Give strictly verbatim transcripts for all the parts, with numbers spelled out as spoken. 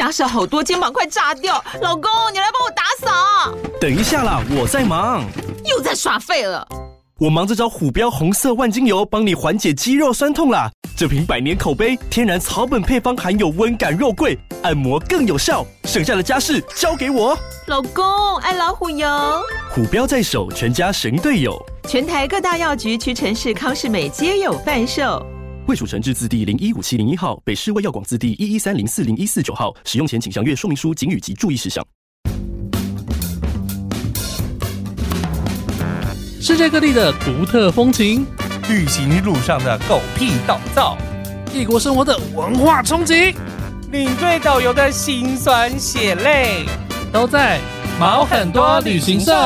家事好多，肩膀快炸掉。老公，你来帮我打扫。 等一下啦，我在忙。 又在耍废了。 我忙着找虎标红色万金油，帮你缓解肌肉酸痛啦。这瓶百年口碑，天然草本配方，含有温感肉桂，按摩更有效。剩下的家事交给我。 老公，爱老虎油。 虎标在手，全家神队友。 全台各大药局、屈臣氏、康是美皆有贩售。 卫署成字字第零一五七零一号，北市卫药广字第一一三零四零一四九号。使用前请详阅说明书、警语及注意事项。 世界各地的独特风情， 旅行路上的狗屁倒灶， 异国生活的文化冲击， 领队导游的辛酸血泪， 都在毛很多旅行社。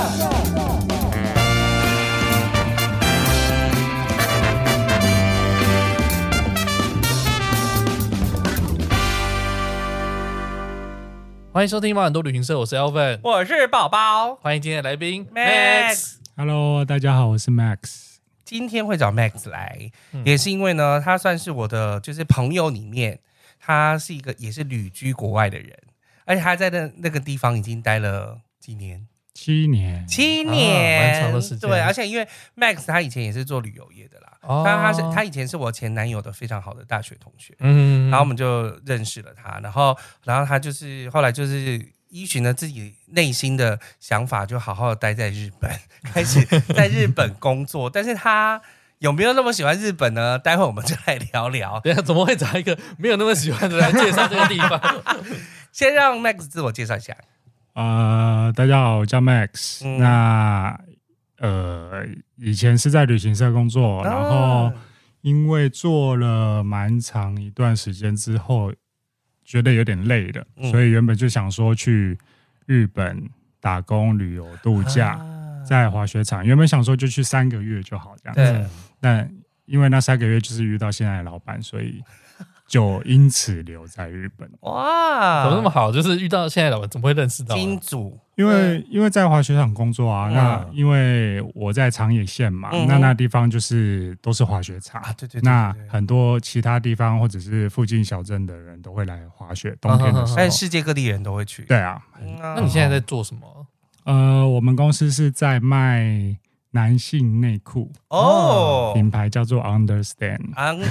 欢迎收听毛很多旅行社，我是 Alvin， 我是宝宝， 欢迎今天的来宾 Max。Hello， 大家好，我是 Max。 今天会找 Max 来，嗯、也是因为呢，他算是我的就是朋友里面，他是一个也是旅居国外的人，而且他在那那个地方已经待了几年。 七年， 七年， 蛮、啊、长的时间。 对，而且因为 Max 他以前也是做旅游业的啦，哦、他他是他以前是我前男友的非常好的大学同学，嗯，然后我们就认识了他，然后然后他就是后来就是依循了自己内心的想法，就好好的待在日本，开始在日本工作。但是他有没有那么喜欢日本呢？待会我们就来聊聊。 等一下怎么会找一个没有那么喜欢的来介绍这个地方？ 先让 Max 自我介绍一下。 呃，大家好，我叫 Max、嗯。那呃，以前是在旅行社工作，啊、然后因为做了蛮长一段时间之后，觉得有点累了，嗯、所以原本就想说去日本打工、旅游、度假，啊、在滑雪场。原本想说就去三个月就好这样子，但因为那三个月就是遇到现在的老板，所以就因此留在日本。 哇，怎么那么好？就是遇到现在的老板，怎么会认识到金主？ 因为因为在滑雪场工作啊，嗯、那因为我在长野县嘛，嗯、那那地方就是都是滑雪场，啊、对, 对, 对, 对, 对那很多其他地方或者是附近小镇的人都会来滑雪，冬天的时候， 但世界各地人都会去。对啊， 嗯、那你现在在做什么？ 呃，我们公司是在卖男性内裤哦，品牌叫做 Understand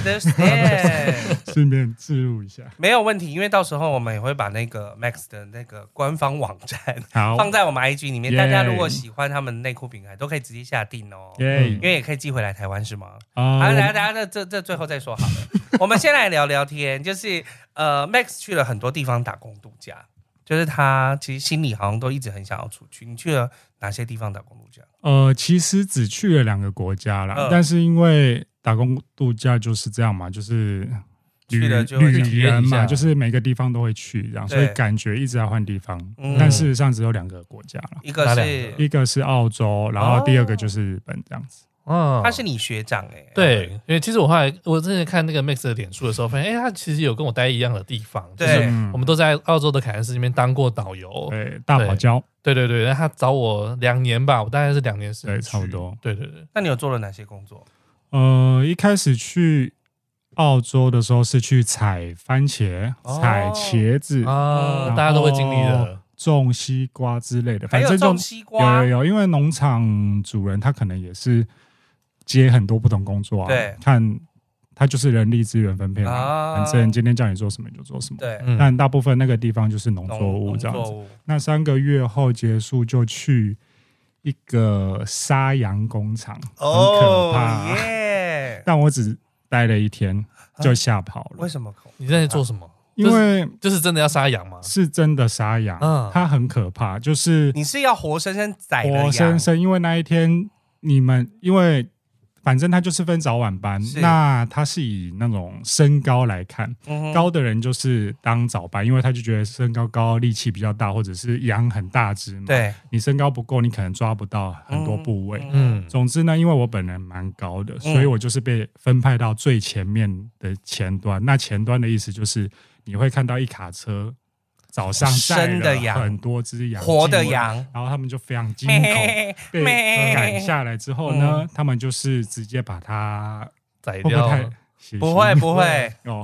Understand， 顺便置入一下， 没有问题，因为到时候我们也会把那个 Max 的那个官方网站放在我们 I G 里面， yeah. 大家如果喜欢他们内裤品牌，都可以直接下定哦， yeah. 因为也可以寄回来台湾是吗？ 啊， 好，大家这这这最后再说好了，我们先来聊聊天，就是呃 ，Max 去了很多地方打工度假。就是他其实心里好像都一直很想要出去。你去了哪些地方打工度假？ 呃，其实只去了两个国家啦、呃，但是因为打工度假就是这样嘛，就是旅旅人嘛，就是每个地方都会去，这样，所以感觉一直在换地方。嗯、但事实上只有两个国家了， 一个是一个是澳洲，然后第二个就是日本这样子。 哦，他是你学长哎、欸， 对，因为其实我后来我之前看那个 Max 的脸书的时候，发现哎、欸，他其实有跟我待一样的地方， 对， 就是我们都在澳洲的凯恩斯那边当过导游， 对，大堡礁， 对对对，那他找我两年吧，我大概是两年时间， 对，差不多， 对对对。 那你有做了哪些工作？ 呃，一开始去澳洲的时候是去采番茄、哦、采茄子啊，大家都会经历的。 种西瓜之类的， 反正种西瓜有有有，因为农场主人他可能也是接很多不同工作啊， 对， 看他就是人力资源分配嘛、啊，反正今天叫你做什么你就做什么， 对。 但大部分那个地方就是农作物这样子。那三个月后结束就去一个杀羊工厂， 哦、 很可怕、啊耶！ 但我只待了一天就吓跑了。 为什么？ 你在做什么？ 因为、就是、 就是真的要杀羊吗？ 是真的杀羊，嗯，它很可怕，就是你是要活生生宰了羊， 活生生，因为那一天你们因为反正它就是分早晚班，那它是以那种身高来看、嗯，高的人就是当早班，因为他就觉得身高高力气比较大，或者是羊很大只嘛， 对， 你身高不够，你可能抓不到很多部位， 嗯， 总之呢，因为我本人蛮高的，所以我就是被分派到最前面的前端，那前端的意思就是你会看到一卡车早上载了很多只羊， 活的羊， 然后他们就非常惊恐，被赶下来之后呢、嗯，他们就是直接把它宰掉， 会不会太不会不会哦，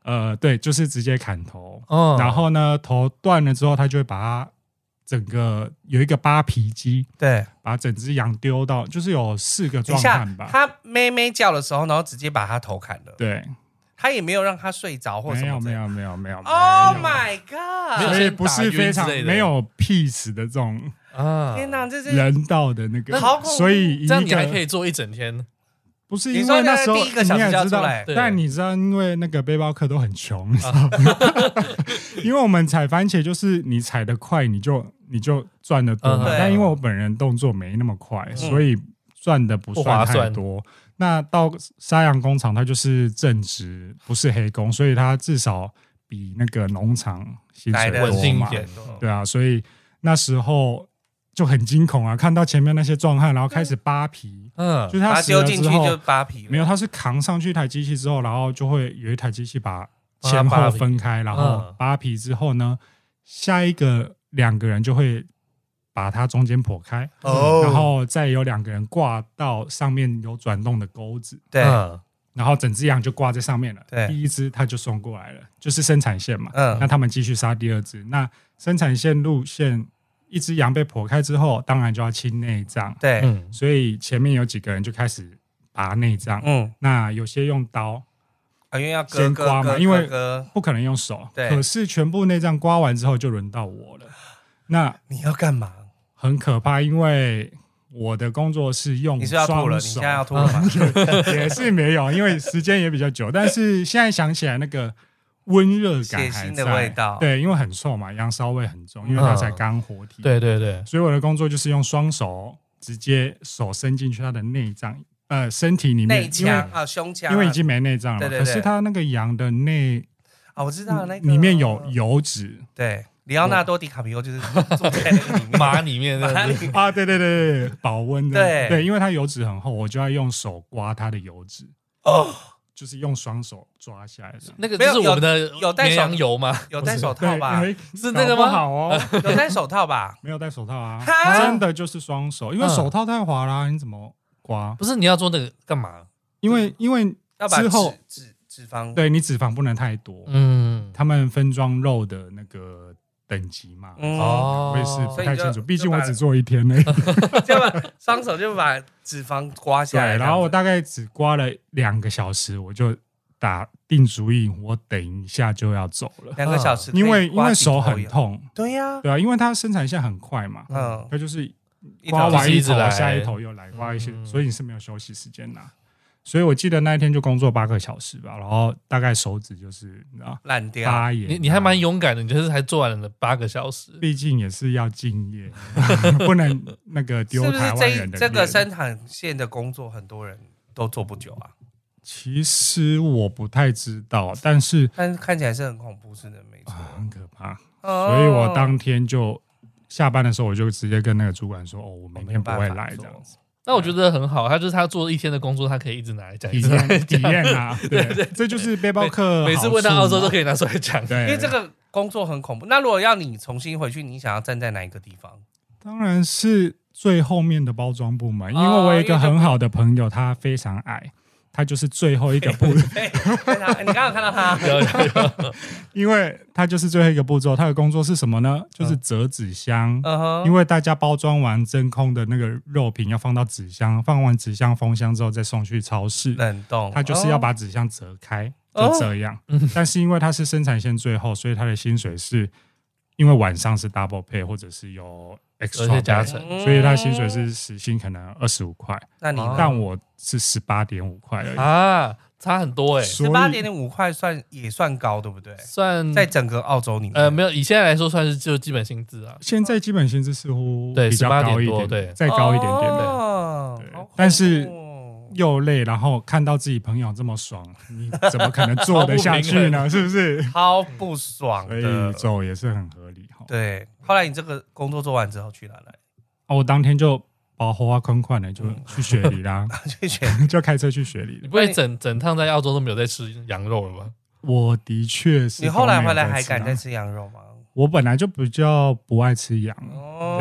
呃，对，就是直接砍头。哦，然后呢，头断了之后，他就会把它整个有一个扒皮机， 对， 把整只羊丢到，就是有四个壮汉吧。 他妹妹叫的时候，然后直接把他头砍了。 对。 他也没有让他睡着或什么， 没有没有没有没有 ，Oh my god！ 所以不是非常没有 peace 的这种啊，天哪，这是人道的那个，所以这样你还可以做一整天。 不是因为那时候第一个小时就要出来， 但你知道，因为那个背包客都很穷，你知道吗？因为我们采番茄就是你采得快，你就你就赚得多嘛。但因为我本人动作没那么快，所以赚的不算太多。那到沙洋工厂，它就是正职，不是黑工，所以它至少比那个农场薪水多嘛。对啊，所以那时候就很惊恐啊，看到前面那些壮汉，然后开始扒皮，嗯，就是他死了之后就扒皮， 没有，他是扛上去一台机器之后，然后就会有一台机器把前后分开，然后扒皮之后呢，下一个两个人就会把它中间剖开，哦，然后再有两个人挂到上面有转动的钩子， 对， 然后整只羊就挂在上面了。 对， 第一只它就送过来了，就是生产线嘛。嗯，那他们继续杀第二只。那生产线路线，一只羊被剖开之后，当然就要清内脏。 对， 嗯，所以前面有几个人就开始拔内脏。嗯，那有些用刀， 啊，因为要先刮嘛，因为不可能用手。 对， 可是全部内脏刮完之后，就轮到我了。那你要干嘛？ 很可怕，因为我的工作是用双手。你是要吐了？你现在要吐了吗？ 也是没有，因为时间也比较久。但是现在想起来，那个温热感还在， 的味道。 对，因为很臭嘛，羊骚味很重，因为它才刚活体。 嗯、对对对， 所以我的工作就是用双手直接手伸进去它的内脏，呃，身体里面内腔啊，胸腔， 因为已经没内脏了。 对对对， 可是它那个羊的内啊，我知道那个里面有油脂。 对。里奥纳多·迪卡皮欧就是住在那个里面马里面的啊，对对对对，保温的，对对，因为它油脂很厚，我就要用手刮它的油脂，哦，就是用双手抓下来的。 那个就是我们的绵羊油吗？ 有戴手套吧？ 是那个吗？ 好哦， 有戴手套吧？ 没有戴手套啊，真的就是双手，因为手套太滑啦，你怎么刮？ 不是你要做那个干嘛？ 因为因为之后脂脂肪， 对你脂肪不能太多，嗯，他们分装肉的那个等级嘛，哦，我也是不太清楚，毕竟我只做一天而已。 就把双手就把脂肪刮下来， 然后我大概只刮了两个小时，我就打定主意，我等一下就要走了。 两个小时， 因为因为手很痛， 对呀， 对啊，因为它生产线很快嘛，嗯，它就是刮完一头，下一头又来刮一些，所以你是没有休息时间的。所以我记得那一天就工作八个小时吧，然后大概手指就是你知道烂掉发炎。 你你还蛮勇敢的，你就是还做完了八个小时。 毕竟也是要敬业，不能那个丢台湾人的。 这个生产线的工作很多人都做不久啊。 其实我不太知道，但是但是看起来是很恐怖，是的，没错， 啊、很可怕。哦、所以我当天就下班的时候，我就直接跟那个主管说：“哦，我明天不会来这样子。” 那我觉得很好，他就是他做一天的工作，他可以一直拿来讲， 体验体验啊，对对，这就是背包客。 每次问到澳洲都可以拿出来讲， 对， 因为这个工作很恐怖。那如果要你重新回去，你想要站在哪一个地方？ 当然是最后面的包装部门，因为我有一个很好的朋友，他非常矮。他就是最后一个步骤， 你刚刚看到他， 有有有， 因为他就是最后一个步骤。他的工作是什么呢？就是折纸箱。嗯、因为大家包装完真空的那个肉品要放到纸箱，放完纸箱封箱之后再送去超市冷冻。 他就是要把纸箱折开，哦、就这样。哦、但是因为他是生产线最后，所以他的薪水是因为晚上是 double pay 或者是有 extra 加成， 所以他薪水是时薪可能二十五块。 那你但我是十八点五块而已啊，差很多哎、欸。 十八点五块算也算高，对不对？ 算在整个澳洲里面， 呃，没有，以现在来说算是就基本薪资啊。 现在基本薪资似乎比较高一点， 对， 再高一点点的。哦、对，对但是又累，然后看到自己朋友这么爽，你怎么可能做得下去呢？是不是？ 超不爽的， 所以走也是很合理。 对，后来你这个工作做完之后去哪来？ 哦，我当天就把花花款款的就去雪梨啦， 去雪梨就开车去雪梨。 你不会整整趟在澳洲都没有在吃羊肉了吗？ 我的确是。 你后来回来还敢再吃羊肉吗？ 我本来就比较不爱吃羊，哦、对啊。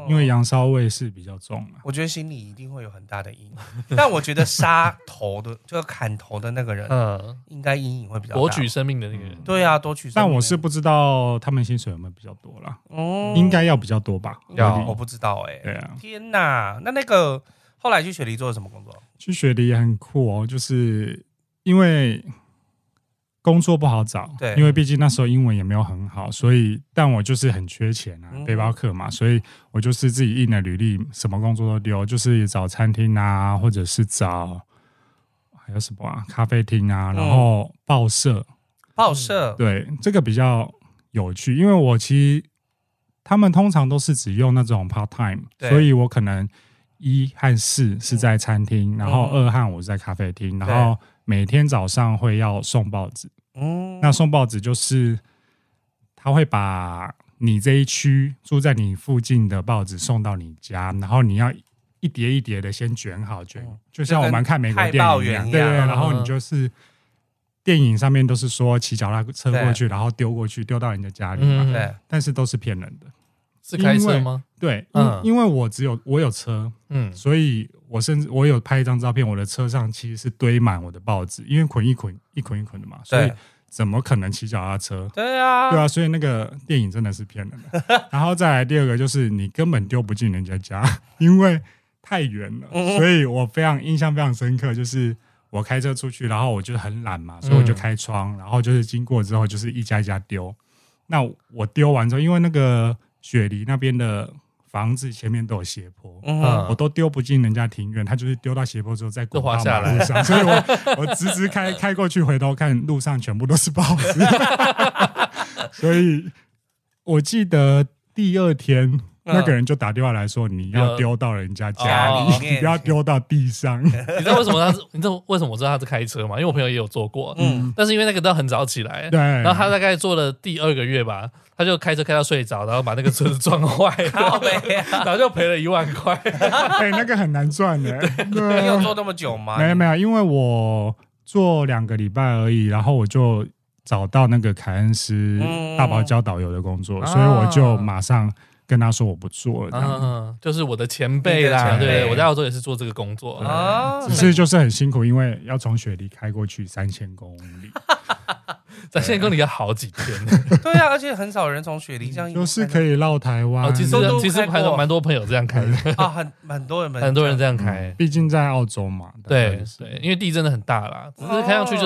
因为羊骚味是比较重的。 我觉得心里一定会有很大的阴影，但我觉得杀头的就砍头的那个人，嗯，应该阴影会比较大。 夺取生命的那个人， 对啊，夺取生命。 但我是不知道他们薪水有没有比较多啦，嗯，应该要比较多吧？ 要，我不知道哎、欸。 对啊， 天哪，那那个后来去雪梨做了什么工作？ 去雪梨也很酷哦，就是因为。工作不好找，对，因为毕竟那时候英文也没有很好，所以但我就是很缺钱啊，嗯、背包客嘛，所以我就是自己印了履历，什么工作都丢，就是找餐厅啊，或者是找还有什么啊，咖啡厅啊，然后报社， 报社， 对，这个比较有趣，因为我其实他们通常都是只用那种 part time， 所以我可能一和四是在餐厅，嗯、然后二和五是在咖啡厅，然后。每天早上会要送报纸，嗯，那送报纸就是他会把你这一区住在你附近的报纸送到你家，然后你要一叠一叠的先卷好卷，嗯、就像我们看美国电影一样，对对，然后你就是电影上面都是说骑脚踏车过去，然后丢过去，丢到人家家里嘛，对，但是都是骗人的。 是开车吗？ 对，嗯，因为我只有我有车，嗯，所以我甚至我有拍一张照片，我的车上其实是堆满我的报纸，因为捆一捆一捆一捆的嘛，所以怎么可能骑脚踏车？ 对啊， 对啊，所以那个电影真的是骗人的。然后再来第二个就是你根本丢不进人家家，因为太远了，嗯、所以我非常印象非常深刻，就是我开车出去，然后我就很懒嘛，所以我就开窗，嗯、然后就是经过之后就是一家一家丢。那我丢完之后，因为那个。雪梨那边的房子前面都有斜坡，嗯、我都丢不进人家庭院，他就是丢到斜坡之后再滚到马路上，所以我我直直开开过去，回头看路上全部都是报纸，所以我记得第二天。那个人就打电话来说：“你要丢到人家家里，哦、你不要丢到地上。” 你知道为什么他是？你知道为什么我知道他是开车吗？因为我朋友也有做过，嗯，但是因为那个都很早起来，对。然后他大概做了第二个月吧，他就开车开到睡着，然后把那个车子撞坏了，然后就赔了一万块。 哎、欸，那个很难赚的。 对，你有做那么久吗？ 没有没有，因为我做两个礼拜而已，然后我就找到那个凯恩斯大堡礁导游的工作，嗯、所以我就马上。跟他说我不做了这样， 嗯，就是我的前辈啦，前辈对，我在澳洲也是做这个工作， 啊、只是就是很辛苦，因为要从雪梨开过去三千公里， 三千公里要好几天。 对啊，而且很少人从雪梨这样， 就是可以绕台湾。 哦、其实其实还有蛮多朋友这样开的啊，很很多人很多人这样开， 毕竟在澳洲嘛。 对对，因为地真的很大啦，只是开上去就是、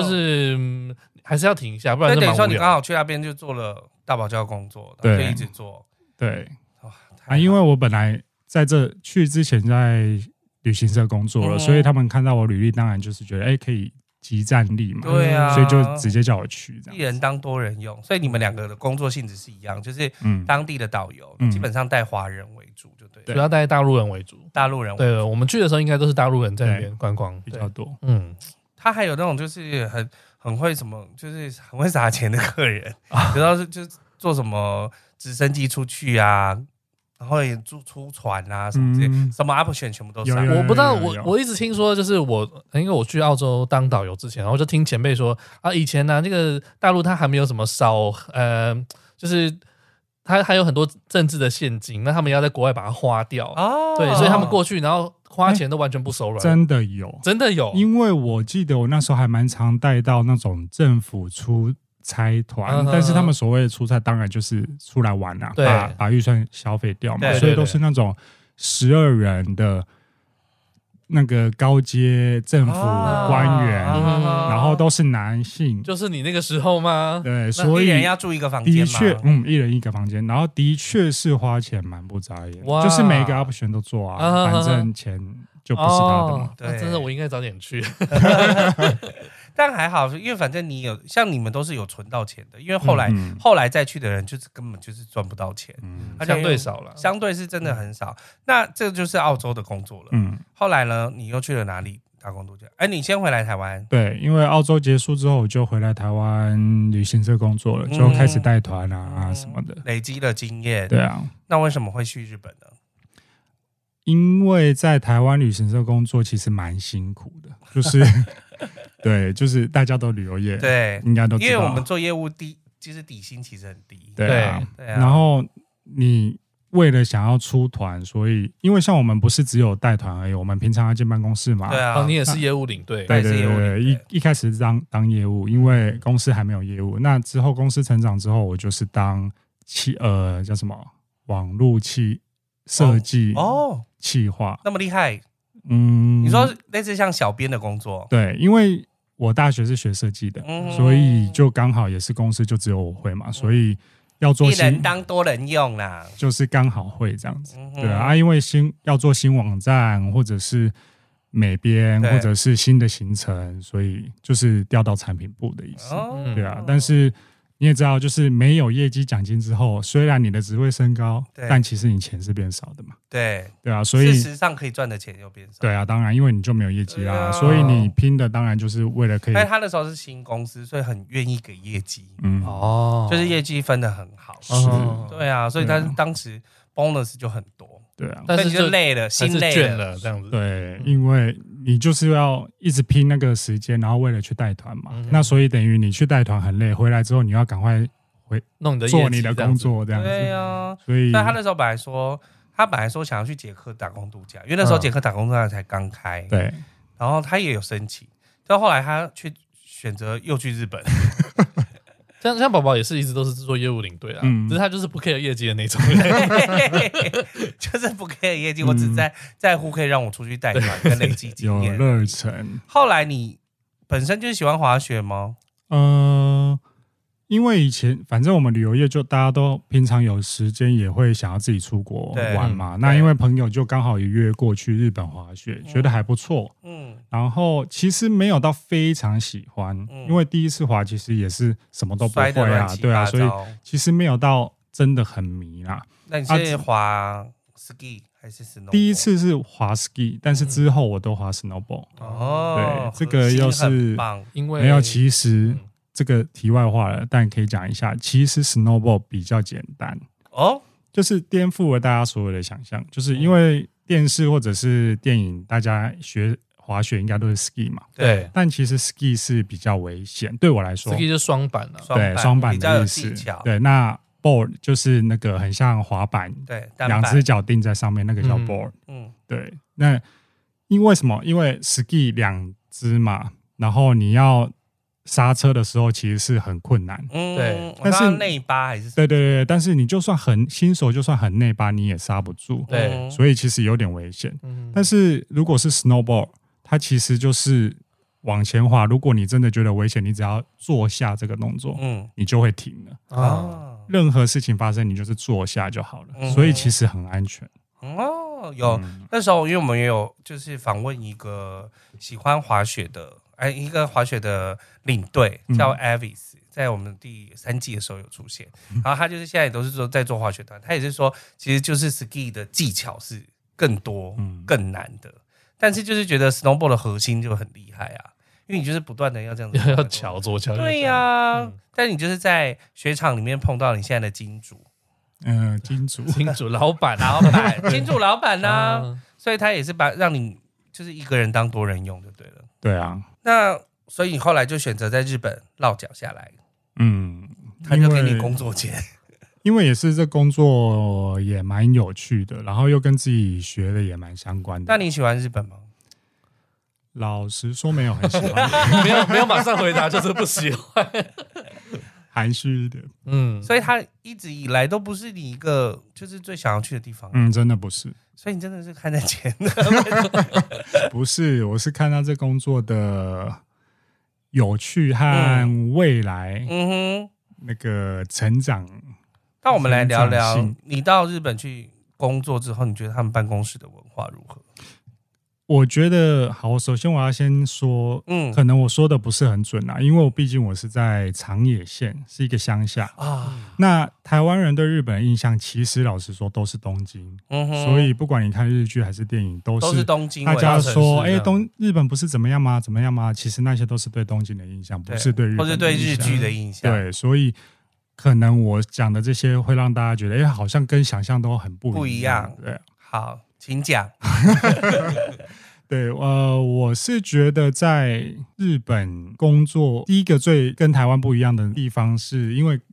嗯、还是要停一下，不然就蛮无聊。 等于说你刚好去那边就做了大堡礁工作，可以一直做， 对。啊，因为我本来在这去之前在旅行社工作了，嗯、所以他们看到我履历，当然就是觉得哎、欸，可以即战力嘛， 对啊， 所以就直接叫我去这样。 一人当多人用，所以你们两个的工作性质是一样，就是当地的导游，嗯、基本上带华人为主，就对， 主要带大陆人为主， 大陆人为主。 对，我们去的时候应该都是大陆人在那边观光比较多。 嗯， 他还有那种就是很很会什么，就是很会撒钱的客人，主要是就是做什么直升机出去啊。然后也出出船啊什么之类，嗯、什么 option 全部都上。 我不知道，我我一直听说，就是我因为我去澳洲当导游之前，然后就听前辈说啊，以前呢、啊，那个大陆它还没有什么少呃，就是它还有很多政治的现金，那他们要在国外把它花掉。哦，对，所以他们过去然后花钱都完全不手软。 真的有， 真的有， 因为我记得我那时候还蛮常带到那种政府出。差团，嗯、但是他们所谓的出差，当然就是出来玩啊，把把预算消费掉嘛，所以都是那种十二人的那个高阶政府官员，啊、然后都是男性， 就是你那个时候吗？ 对，所以一人要住一个房间吗？ 的确，嗯，一人一个房间，然后的确是花钱蛮不眨眼，就是每一个 option 都做啊，啊反正钱就不是他的嘛。 哦、对、啊，真的我应该早点去。 但还好，因为反正你有像你们都是有存到钱的，因为后来、嗯、后来再去的人就是根本就是赚不到钱， 嗯、相对少了， 相对是真的很少。嗯、那这就是澳洲的工作了。嗯，后来呢，你又去了哪里打工度假？哎，你先回来台湾。 对，因为澳洲结束之后，我就回来台湾旅行社工作了，就开始带团啊、嗯、什么的， 累积了经验。 对啊， 那为什么会去日本呢？ 因为在台湾旅行社工作其实蛮辛苦的，就是对，就是大家都旅游业， 对， 应该都知道， 因为我们做业务低，其实底薪其实很低， 对啊，对啊。然后你为了想要出团，所以因为像我们不是只有带团而已，我们平常要进办公室嘛。 对啊， 哦，你也是业务领队。 对对对对，一一开始是当当业务，因为公司还没有业务。那之后公司成长之后，我就是当企呃叫什么网络企设计哦， 企划， 那么厉害。 嗯， 你说类似像小编的工作？ 对，因为我大学是学设计的， 嗯、 所以就刚好也是公司就只有我会嘛，所以要做一人当多人用啦， 就是刚好会这样子。 嗯、 对啊，因为新要做新网站或者是美编或者是新的行程，所以就是调到产品部的意思。哦、对啊，但是你也知道，就是没有业绩奖金之后，虽然你的职位升高，但其实你钱是变少的嘛。 对对啊，所以事实上可以赚的钱又变少。 对啊，当然，因为你就没有业绩啦，啊、所以你拼的当然就是为了可以。 但他那时候是新公司，所以很愿意给业绩。 嗯， 哦， 就是业绩分得很好。 是， 对啊，所以他当时 bonus 就很多。 对啊， 但是就累了，心累了，这样子。 对，因为你就是要一直拼那个时间，然后为了去带团嘛，嗯、那所以等于你去带团很累，回来之后你要赶快回弄你的做你的工作，这样子。 对啊， 所以他那时候本来说，他本来说想要去捷克打工度假，因为那时候捷克打工度假才刚开。 对、嗯， 然后他也有申请，但后来他去选择又去日本。 像像宝宝也是一直都是做业务领队啊，嗯、只是他就是不 care 业绩的那种， 就是不 care 业绩，我只在在乎可以让我出去带团跟累积经验， 有热忱。 后来你本身就是喜欢滑雪吗？ 呃，因为以前反正我们旅游业就大家都平常有时间也会想要自己出国玩嘛，那因为朋友就刚好也约过去日本滑雪，觉得还不错，嗯，然后其实没有到非常喜欢，嗯、因为第一次滑其实也是什么都不会啊，对啊，所以其实没有到真的很迷啦。 那你是滑 ski 还是 snowboard？ 第一次是滑 ski， 但是之后我都滑 snowboard。哦，对，这个又是因为没有其实。这个题外话了，但可以讲一下，其实 snowboard 比较简单哦，就是颠覆了大家所有的想象，就是因为电视或者是电影，大家学滑雪应该都是 ski 嘛， 对， 但其实 ski 是比较危险，对我来说 ，ski 就是双板啊， 对，双板的意思，对，那 board 就是那个很像滑板， 对， 两只脚钉在上面，那个叫 board， 嗯，嗯对，那因为什么？因为 ski 两只嘛，然后你要刹车的时候其实是很困难， 嗯，对，但是内八还是对对对，但是你就算很新手，就算很内八，你也刹不住， 对， 所以其实有点危险。嗯、但是如果是 snowboard， 它其实就是往前滑，如果你真的觉得危险，你只要坐下这个动作，嗯，你就会停了啊。任何事情发生，你就是坐下就好了，嗯、所以其实很安全。 哦，有、嗯、那时候，因为我们也有就是访问一个喜欢滑雪的。哎，一个滑雪的领队叫 Avis，、嗯、在我们第三季的时候有出现。嗯、然后他就是现在也都是说在做滑雪团，他也是说，其实就是 ski 的技巧是更多、嗯、更难的，但是就是觉得 snowboard 的核心就很厉害啊，因为你就是不断的要这样子要桥左桥右。 对呀、啊，嗯、但你就是在雪场里面碰到你现在的金主， 嗯、呃，金主金主老板老板金主老板呐、啊，嗯、所以他也是把让你就是一个人当多人用就对了。 对啊。 那所以你后来就选择在日本落脚下来， 嗯， 他就给你工作钱， 因为也是这工作也蛮有趣的，然后又跟自己学的也蛮相关的。 那你喜欢日本吗？ 老实说，没有很喜欢， 没有没有马上回答，就是不喜欢， 含蓄一点。 嗯，所以他一直以来都不是你一个就是最想要去的地方。 嗯，真的不是。 所以你真的是看在钱的， 不是，我是看到这工作的有趣和未来，嗯哼，那个成长。 那我们来聊聊，你到日本去工作之后，你觉得他们办公室的文化如何？ 我觉得好，首先我要先说，嗯，可能我说的不是很准啊，因为我毕竟我是在长野县，是一个乡下啊。那台湾人对日本的印象，其实老实说都是东京，嗯哼，所以不管你看日剧还是电影，都是都是东京。 大家说，哎、欸，东日本不是怎么样吗？怎么样吗？其实那些都是对东京的印象，不是对日本的印象，或是对日剧的印象。 对，所以可能我讲的这些会让大家觉得，哎、欸，好像跟想象都很不一样。 不一样。 对， 好，请讲。 对，呃，我是觉得在日本工作，第一个最跟台湾不一样的地方，是因为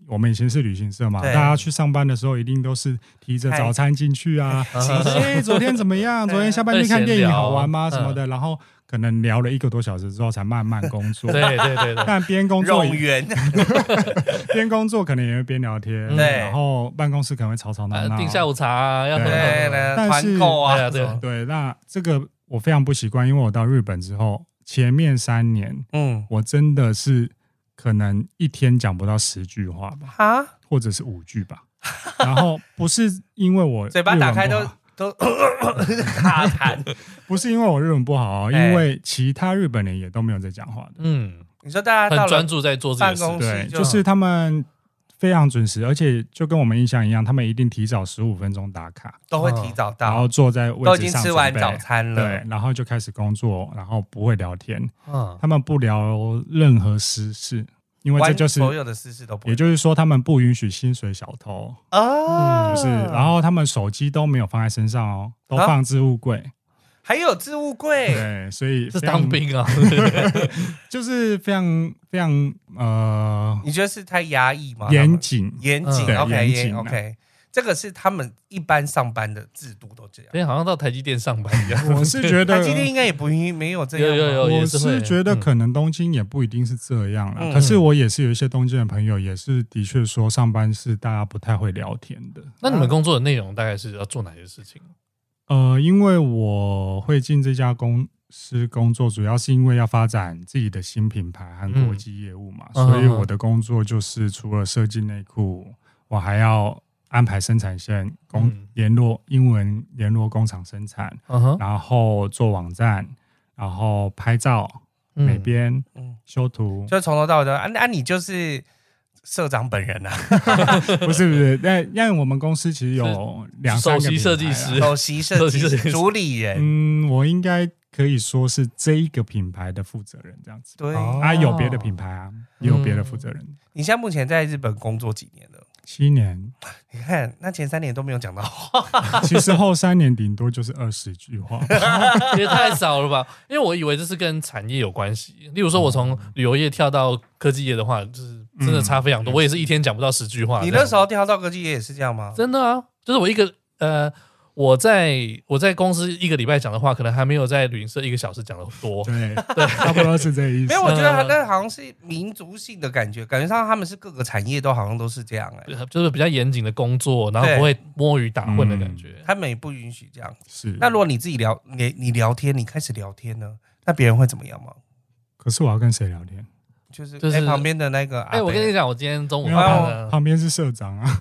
我们以前是旅行社嘛，大家去上班的时候一定都是提着早餐进去啊，哎，昨天怎么样？昨天下班去看电影好玩吗？什么的，然后可能聊了一个多小时之后才慢慢工作。 对对对对， 但边工作边工作可能也会边聊天， 对， 然后办公室可能会吵吵闹闹， 订下午茶啊，要喝团购啊， 对对，那这个我非常不习惯，因为我到日本之后，前面三年，嗯，我真的是可能一天讲不到十句话吧，啊，或者是五句吧，然后不是因为我嘴巴打开都都卡痰， 不是因为我日文不好，因为其他日本人也都没有在讲话的， 嗯， 你说大家很专注在做自己的事， 对，就是他们非常准时，而且就跟我们印象一样，他们一定提早十五分钟打卡， 都会提早到， 然后坐在位置上， 都已经吃完早餐了， 对，然后就开始工作，然后不会聊天，嗯，他们不聊任何私事，因为这就是所有的私事都不， 也就是说他们不允许薪水小偷哦，就是，然后他们手机都没有放在身上哦，都放置物柜。啊还有置物柜， 对，所以是当兵啊， 就是非常非常呃， 你觉得是太压抑吗？ 严谨， 严谨 ，OK OK， 这个是他们一般上班的制度都这样， 对，好像到台积电上班一样。 我是觉得台积电应该也不没有这样， 有有有， 我是觉得可能东京也不一定是这样了。可是我也是有一些东京的朋友，也是的确说上班是大家不太会聊天的。 那你们工作的内容大概是要做哪些事情？ 呃，因为我会进这家公司工作，主要是因为要发展自己的新品牌和国际业务嘛，嗯、所以我的工作就是除了设计内裤，我还要安排生产线，工联络英文联络工厂生产，嗯、然后做网站，然后拍照、美编、嗯、修图， 就从头到尾的。啊，啊你就是社长本人啊？ 不是不是，但因为我们公司其实有两三个首席设计师、 首席设计师、主理人。 嗯，我应该可以说是这一个品牌的负责人这样子。 对， 啊，有别的品牌啊，也有别的负责人。嗯、 你现在目前在日本工作几年了？ 七年。 你看，那前三年都没有讲到话， 其实后三年顶多就是二十句话， 也太少了吧？因为我以为这是跟产业有关系。例如说，我从旅游业跳到科技业的话，就是真的差非常多。嗯、我也是一天讲不到十句话。 你那时候跳到科技业也是这样吗？ 真的啊，就是我一个呃。我在我在公司一个礼拜讲的话，可能还没有在旅行社一个小时讲的多。 对对，差不多是这个意思。 没有，我觉得他那好像是民族性的感觉，感觉上他们是各个产业都好像都是这样哎、 欸，就是比较严谨的工作，然后不会摸鱼打混的感觉。 嗯、他们也不允许这样。 是。 那如果你自己聊，你你聊天，你开始聊天呢，那别人会怎么样吗？ 可是我要跟谁聊天？ 就是就是、欸、旁边的那个， 哎、欸，我跟你讲，我今天中午旁旁边是社长啊，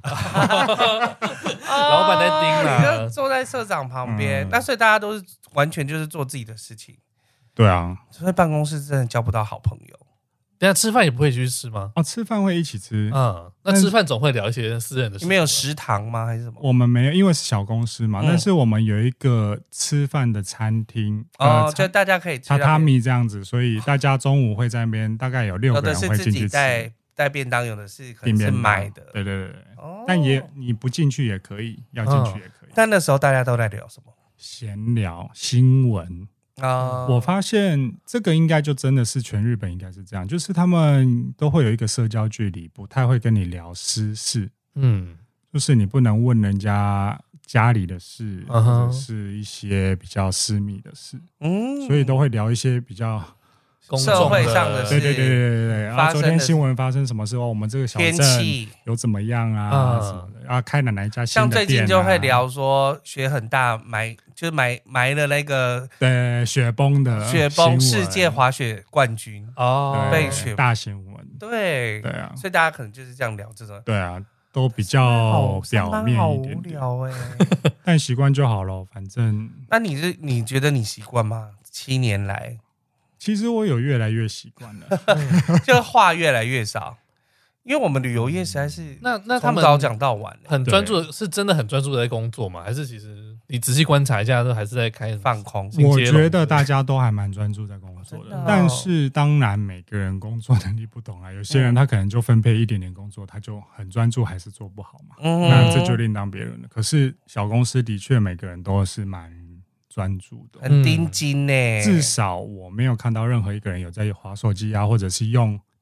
老板在盯啊， 你就坐在社长旁边，嗯、那所以大家都是完全就是做自己的事情。 对啊， 所以办公室真的交不到好朋友。 等下吃饭也不会去吃吗？ 哦，吃饭会一起吃。 嗯，那吃饭总会聊一些私人的事。 你们有食堂吗？还是什么？ 我们没有，因为是小公司嘛。嗯、但是我们有一个吃饭的餐厅， 哦，呃、就大家可以吃榻榻米这样子，所以大家中午会在那边，大概有六个人会进去吃。有的是自己带带便当，有的是可能是买的。 对对对。哦、但也你不进去也可以，要进去也可以。 但那时候大家都在聊什么？ 闲聊新闻。啊，我发现这个应该就真的是全日本应该是这样，就是他们都会有一个社交距离，不太会跟你聊私事，嗯，就是你不能问人家家里的事，或者是一些比较私密的事，嗯，所以都会聊一些比较社会上的事， 对对对对对对。然后昨天新闻发生什么时候，我们这个小镇有怎么样啊什么的，然后开了哪一家新的店、啊、 像最近就会聊说雪很大埋。就埋埋了那个对雪崩的雪崩世界滑雪冠军哦， 被雪大新闻， 对对啊，所以大家可能就是这样聊这种， 对啊，都比较表面一点点， 好无聊哎， 但习惯就好了，反正。 那你是你觉得你习惯吗？七年来， 其实我有越来越习惯了， 就话越来越少。因为我们旅游业实在是那那他们从早讲到晚， 很专注，是真的很专注的在工作吗？还是其实你仔细观察一下，都还是在开放空？ 我觉得大家都还蛮专注在工作的，哦、但是当然每个人工作能力不同啊，有些人他可能就分配一点点工作，他就很专注，还是做不好嘛。嗯、那这就另当别论了。可是小公司的确每个人都是蛮专注的， 很盯紧呢。 至少我没有看到任何一个人有在滑手机啊，或者是用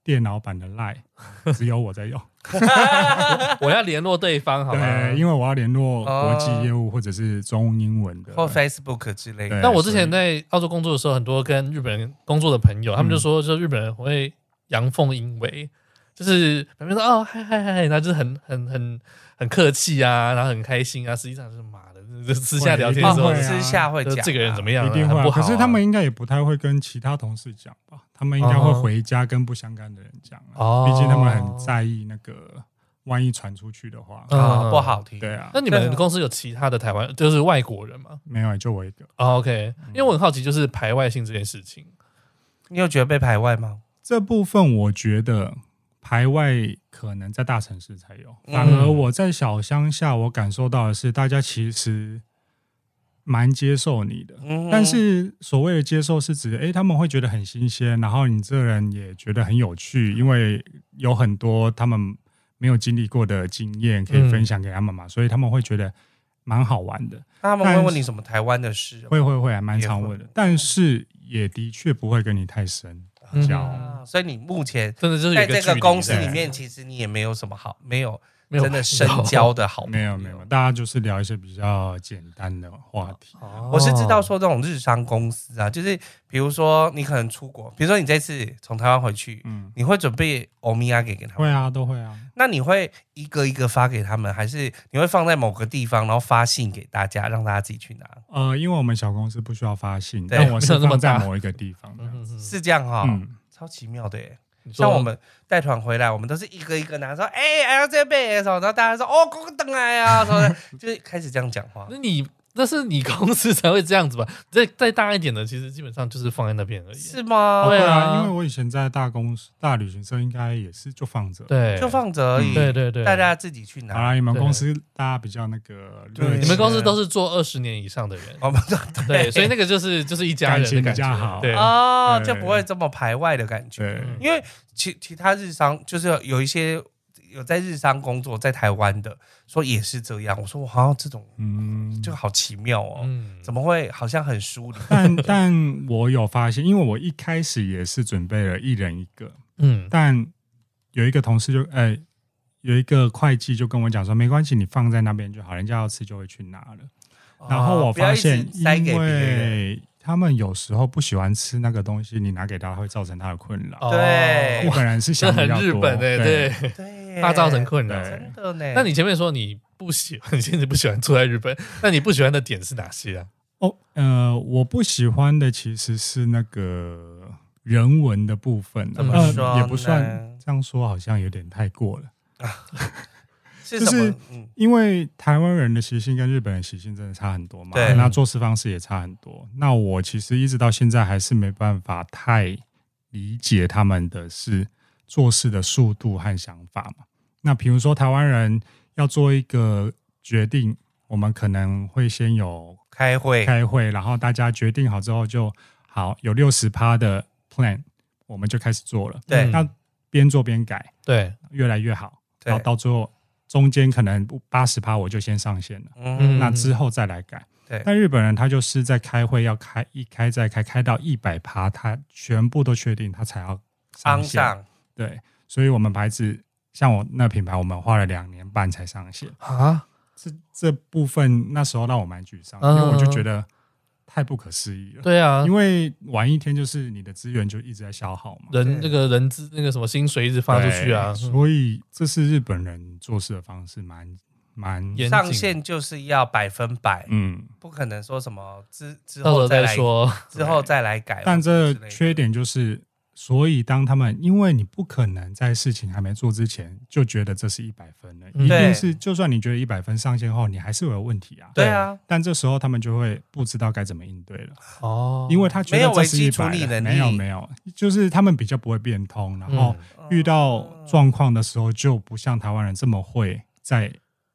电脑版的 Line 只有我在用。 我要联络对方，好吗？ 对，因为我要联络国际业务或者是中英文的， 或 Facebook 之类的。 那我之前在澳洲工作的时候，很多跟日本人工作的朋友，他们就说，就日本人会阳奉阴违，就是表面说哦嗨嗨嗨，然后就是很很很很客气啊，然后很开心啊，实际上是妈的，就私下聊天的时候， 私下会讲这个人怎么样， 一定会。 不好。 可是他们应该也不太会跟其他同事讲吧？他们应该会回家跟不相干的人讲，毕竟他们很在意那个。万一传出去的话， 啊，不好听。 对啊， 那你们公司有其他的台湾就是外国人吗？ 没有，就我一个。 哦 OK， 因为我很好奇，就是排外性这件事情， 你有觉得被排外吗？ 这部分我觉得排外可能在大城市才有，反而我在小乡下，我感受到的是大家其实蛮接受你的，嗯、但是所谓的接受是指，哎，他们会觉得很新鲜，然后你这人也觉得很有趣，因为有很多他们没有经历过的经验可以分享给他们嘛，嗯、所以他们会觉得蛮好玩的。 那他们会问你什么台湾的事？ 会会会，还蛮常问的，但是也的确不会跟你太深交。 嗯、所以你目前真的就是在这个公司里面，其实你也没有什么好，没有真的深交的好朋友。 没有没有，大家就是聊一些比较简单的话题。 哦、我是知道说这种日商公司啊，就是比如说你可能出国，比如说你这次从台湾回去，嗯，你会准备欧米亚给给他们？ 会啊，都会啊。 那你会一个一个发给他们，还是你会放在某个地方，然后发信给大家，让大家自己去拿？ 呃，因为我们小公司不需要发信，但我是放在某一个地方， 是这样哈、哦嗯，超奇妙的耶。像我们带团回来，我们都是一个一个拿说，哎 ，L J B 的时候，然后大家说，哦，公公等来啊，什么的，就是开始这样讲话。 那你那是你公司才会这样子吧？再再大一点的，其实基本上就是放在那边而已。 是吗？ 对啊，因为我以前在大公司、大旅行社，应该也是就放着， 对， 就放着而已。 嗯、对对对， 大家自己去拿。 好啦，你们公司大家比较那个， 你们公司都是做二十年以上的人，对，所以那个就是就是一家人的感觉， 好， 对哦，就不会这么排外的感觉。 对， 因为其其他日商就是有一些。有在日商工作，在台湾的说也是这样。我说我好像这种，嗯，就好奇妙哦，嗯、怎么会好像很疏离？ 但但我有发现，因为我一开始也是准备了一人一个，嗯，但有一个同事就，哎、欸，有一个会计就跟我讲说，没关系，你放在那边就好，人家要吃就会去拿了。哦、然后我发现，因为他们有时候不喜欢吃那个东西，你拿给他会造成他的困扰。 对， 日本人是想比较多， 很日本的、欸，对对， 怕造成困扰。 真的呢。 那你前面说你不喜欢，你现在不喜欢住在日本，那你不喜欢的点是哪些啊？ 哦，呃，我不喜欢的其实是那个人文的部分， 怎么说、呃、 也不算这样说，好像有点太过了。 是就是因为台湾人的习性跟日本人习性真的差很多嘛，对，那做事方式也差很多。那我其实一直到现在还是没办法太理解他们的是做事的速度和想法嘛。那比如说台湾人要做一个决定，我们可能会先有开会， 开会，然后大家决定好之后就好，有 百分之六十 的 plan， 我们就开始做了。 对， 那边做边改， 对， 越来越好，然后到最后。中间可能 百分之八十 我就先上线了，嗯，那之后再来改。 对， 但日本人他就是在开会要开一开再开，开到 百分之百， 他全部都确定他才要上线。 上对，所以我们牌子像我那品牌，我们花了两年半才上线啊。 这这部分那时候让我蛮沮丧，嗯，因为我就觉得太不可思议了。 对啊， 因为晚一天就是你的资源就一直在消耗嘛， 人那个人资那个什么薪水一直发出去啊， 所以这是日本人做事的方式，蛮蛮上线就是要百分百，嗯，不可能说什么之之后再来说， 之后再来改。 但这缺点就是。所以当他们，因为你不可能在事情还没做之前就觉得这是一百分了，嗯，一定是就算你觉得一百分上线后，你还是会有问题啊。 对啊， 但这时候他们就会不知道该怎么应对了。哦，因为他觉得这是一百，没有没有，就是他们比较不会变通，然后遇到状况的时候就不像台湾人这么会在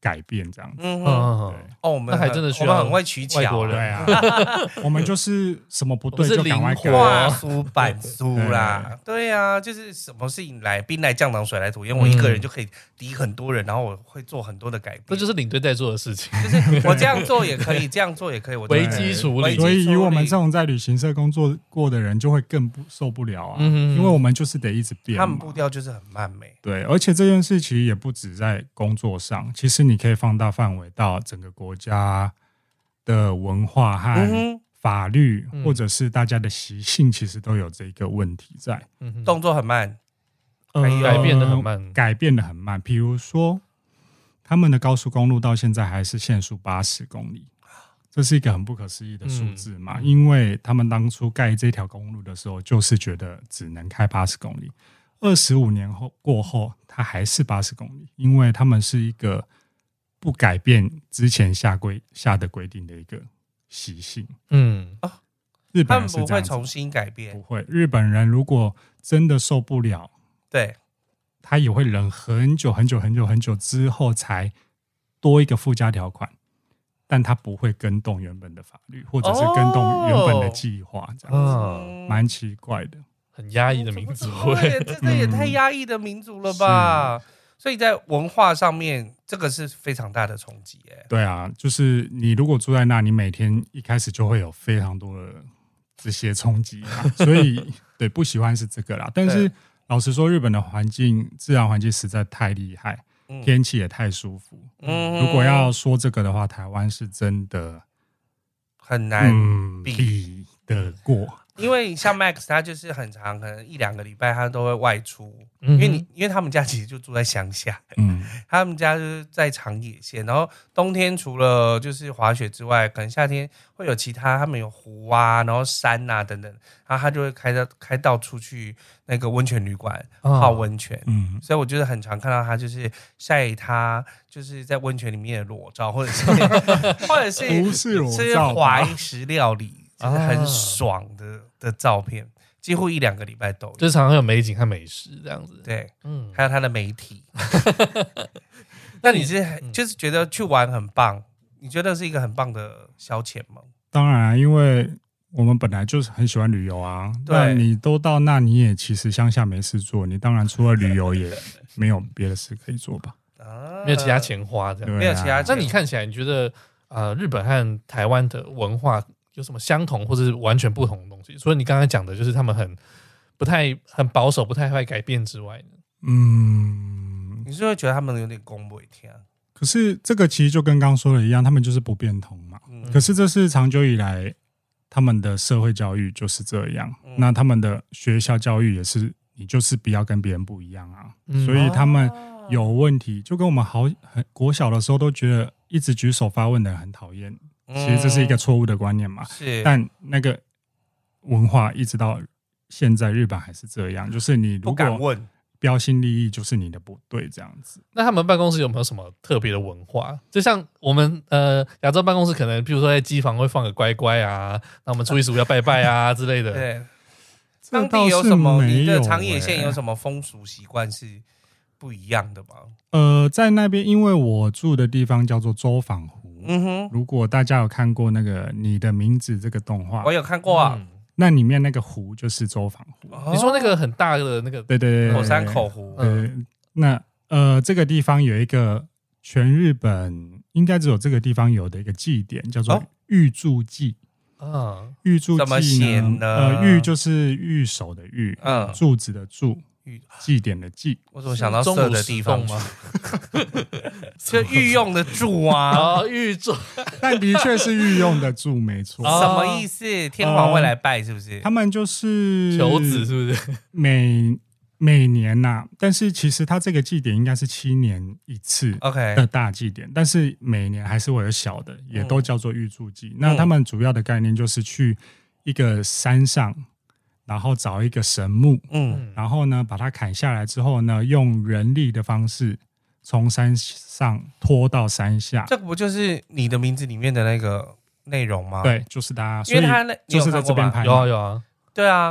改变这样子。 嗯嗯， 哦，我们那还真的需要我们很会取巧， 对啊，我们就是什么不对就赶快改， 话书板书啦，对啊，就是什么事情来兵来将挡水来土掩，我一个人就可以敌很多人，然后我会做很多的改变， 这就是领队在做的事情， 就是我这样做也可以，这样做也可以，我危机处理。 所以以我们这种在旅行社工作过的人，就会更不受不了啊，嗯、因为我们就是得一直变， 他们步调就是很慢美。 对，而且这件事其实也不止在工作上，其实你可以放大范围到整个国家的文化和法律，嗯、或者是大家的习性，其实都有这个问题在。 嗯、动作很慢， 呃，改变的很慢， 改变的很慢。比如说，他们的高速公路到现在还是限速八十公里，这是一个很不可思议的数字嘛？嗯、因为他们当初盖这条公路的时候，就是觉得只能开八十公里。二十五年后过后，它还是八十公里，因为他们是一个不改变之前下规下的规定的一个习性。嗯， 哦， 日本人是这样子， 他们不会重新改变， 不会。日本人如果真的受不了， 对， 他也会忍很久很久很久很久之后才多一个附加条款，但他不会跟动原本的法律，或者是跟动原本的计划，这样子，蛮、哦、奇怪的。 很压抑的民族， 对，这个也太压抑的民族了吧？嗯、所以在文化上面，这个是非常大的冲击。哎， 对啊，就是你如果住在那，你每天一开始就会有非常多的这些冲击，所以对不喜欢是这个啦。但是老实说，日本的环境、自然环境实在太厉害，嗯、天气也太舒服。嗯，如果要说这个的话，台湾是真的很难比得过。 因为像 Max 他就是很长，可能一两个礼拜他都会外出，嗯、因为你因为他们家其实就住在乡下，嗯，他们家就是在长野县，然后冬天除了就是滑雪之外，可能夏天会有其他，他们有湖啊，然后山啊等等，然后他就会开到开到出去那个温泉旅馆泡温泉，哦、嗯，所以我就是很常看到他就是晒他就是在温泉里面的裸照，或者是或者是不是裸吃怀石料理。就是很爽的、啊、的照片，几乎一两个礼拜都有， 就是常常有美景和美食这样子。 对，嗯，还有他的媒体。那你是、嗯、就是觉得去玩很棒？你觉得是一个很棒的消遣吗？ 当然，因为我们本来就是很喜欢旅游啊。那你都到那，你也其实乡下没事做，你当然除了旅游也没有别的事可以做吧？ 啊，没有其他钱花这样， 啊、没有其他钱。 那你看起来，你觉得呃，日本和台湾的文化有什么相同或者是完全不同的东西？除了你刚才讲的，就是他们很不太很保守、不太会改变之外呢？ 嗯， 你是会觉得他们有点恭维天？ 可是这个其实就跟刚刚说的一样，他们就是不变通嘛。嗯、可是这是长久以来他们的社会教育就是这样，嗯、那他们的学校教育也是，你就是不要跟别人不一样啊。嗯、所以他们有问题，就跟我们好很国小的时候都觉得一直举手发问的人很讨厌。其实这是一个错误的观念嘛， 是， 但那个文化一直到现在日本还是这样，就是你如果标新立异，就是你的不对这样子。 那他们办公室有没有什么特别的文化？就像我们呃亚洲办公室，可能比如说在机房会放个乖乖啊，那我们初一十五要拜拜啊之类的。 对，当地有什么？你的长野县有什么风俗习惯是不一样的吗？ 呃，在那边，因为我住的地方叫做周访湖。嗯哼，如果大家有看过那个《你的名字》这个动画， 我有看过啊。嗯、 那里面那个湖就是周访湖。 哦、你说那个很大的那个， 对对对， 火山口湖。 嗯，那呃，这个地方有一个全日本应该只有这个地方有的一个祭典，叫做御柱祭。啊，御柱祭呢？呢呃，御就是御守的御，嗯，柱子的柱。祭典的祭， 我怎么想到色的地方吗？就御用的柱啊， 哦，御柱， 但的确是御用的柱，没错。 什么意思？天皇会来拜是不是？ 他们就是求子是不是？ 每每年呐、啊，但是其实他这个祭典应该是七年一次的大祭典， okay. 但是每年还是会有小的，也都叫做御柱祭。嗯、那他们主要的概念就是去一个山上。然后找一个神木，嗯，然后呢，把它砍下来之后呢，用人力的方式从山上拖到山下。 这个不就是你的名字里面的那个内容吗？ 对，就是大家， 因为他那就是在这边拍， 有啊有啊， 对啊，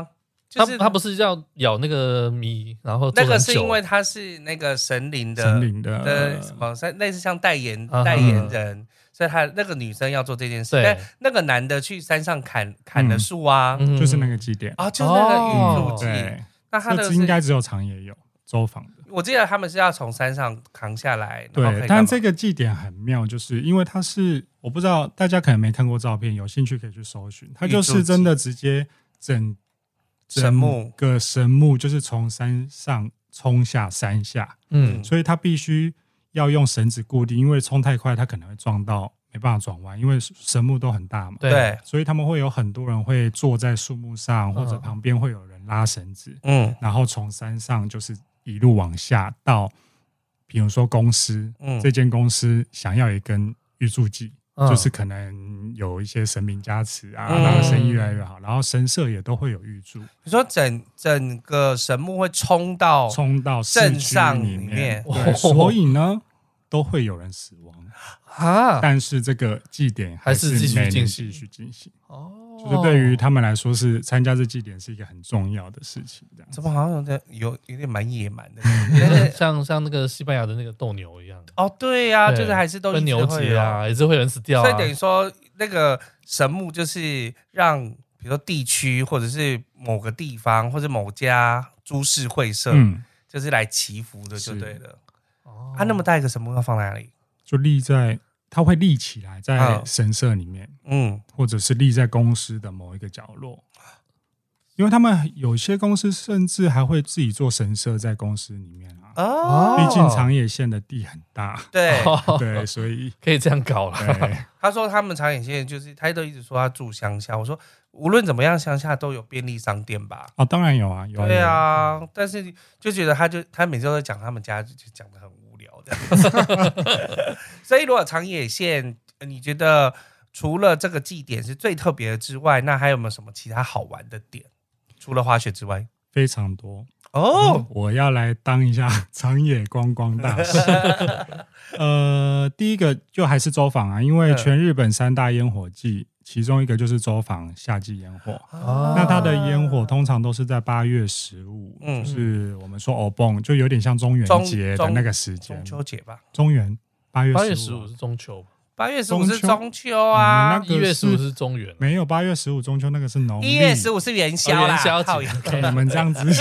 就是他他不是要咬那个米，然后那个是因为他是那个神灵的神灵的的什么，类似像代言、uh-huh. 代言人，所以他那个女生要做这件事，但那个男的去山上砍砍了树啊、 嗯，就是那个祭典啊，就是那个玉树祭。 对， 那他的应该只有长野有周访的。 我记得他们是要从山上扛下来， 对，但这个祭典很妙，就是因为它是我不知道大家可能没看过照片，有兴趣可以去搜寻，它就是真的直接整神木个神木就是从山上冲下山下，嗯，所以它必须要用绳子固定，因为冲太快它可能会撞到，没办法转弯，因为神木都很大嘛， 对， 所以他们会有很多人会坐在树木上，或者旁边会有人拉绳子，嗯，然后从山上就是一路往下到，比如说公司，嗯，这间公司想要一根玉柱祭，嗯，就是可能有一些神明加持啊，嗯，让生意越来越好，然后神社也都会有玉柱。 你说整整个神木会冲到冲到镇上里面， 对，所以呢都会有人死亡啊，但是这个祭典还是每年继续进行哦。就是对于他们来说，是参加这祭典是一个很重要的事情。这样怎么好像有有点蛮野蛮的， 像像那个西班牙的那个斗牛一样。 哦，对呀，啊，就是还是都跟牛节啊，也是会有人死掉，啊。 所以等于说，那个神木就是让比如说地区或者是某个地方或者某家株式会社，嗯，就是来祈福的，就对了。哦，它，啊，那么大一个神木要放哪里？ 就立在。它会立起来在神社里面，嗯，或者是立在公司的某一个角落，因为他们有些公司甚至还会自己做神社在公司里面啊。哦，毕竟长野县的地很大， 对对，所以可以这样搞了。 他说他们长野县就是他都一直说他住乡下，我说无论怎么样，乡下都有便利商店吧？ 哦，当然有啊，有啊。 对啊，但是就觉得他就他每次都在讲他们家，就讲得很无聊这样。所以如果长野县，你觉得除了这个祭典是最特别的之外，那还有没有什么其他好玩的点？除了滑雪之外， 非常多哦、嗯。我要来当一下长野观光大使。呃，第一个就还是周访啊，因为全日本三大烟火季。其中一个就是周访夏季烟火，啊，那它的烟火通常都是在八月十五，嗯，就是我们说欧蹦，就有点像中元节的那个时间， 中秋节吧？ 中元八月八月十五是中秋， 八月十五是中秋啊， 一月十五是中元， 没有八月十五中秋那个是农历， 一月十五是元宵啦， 元宵节， 你们这样子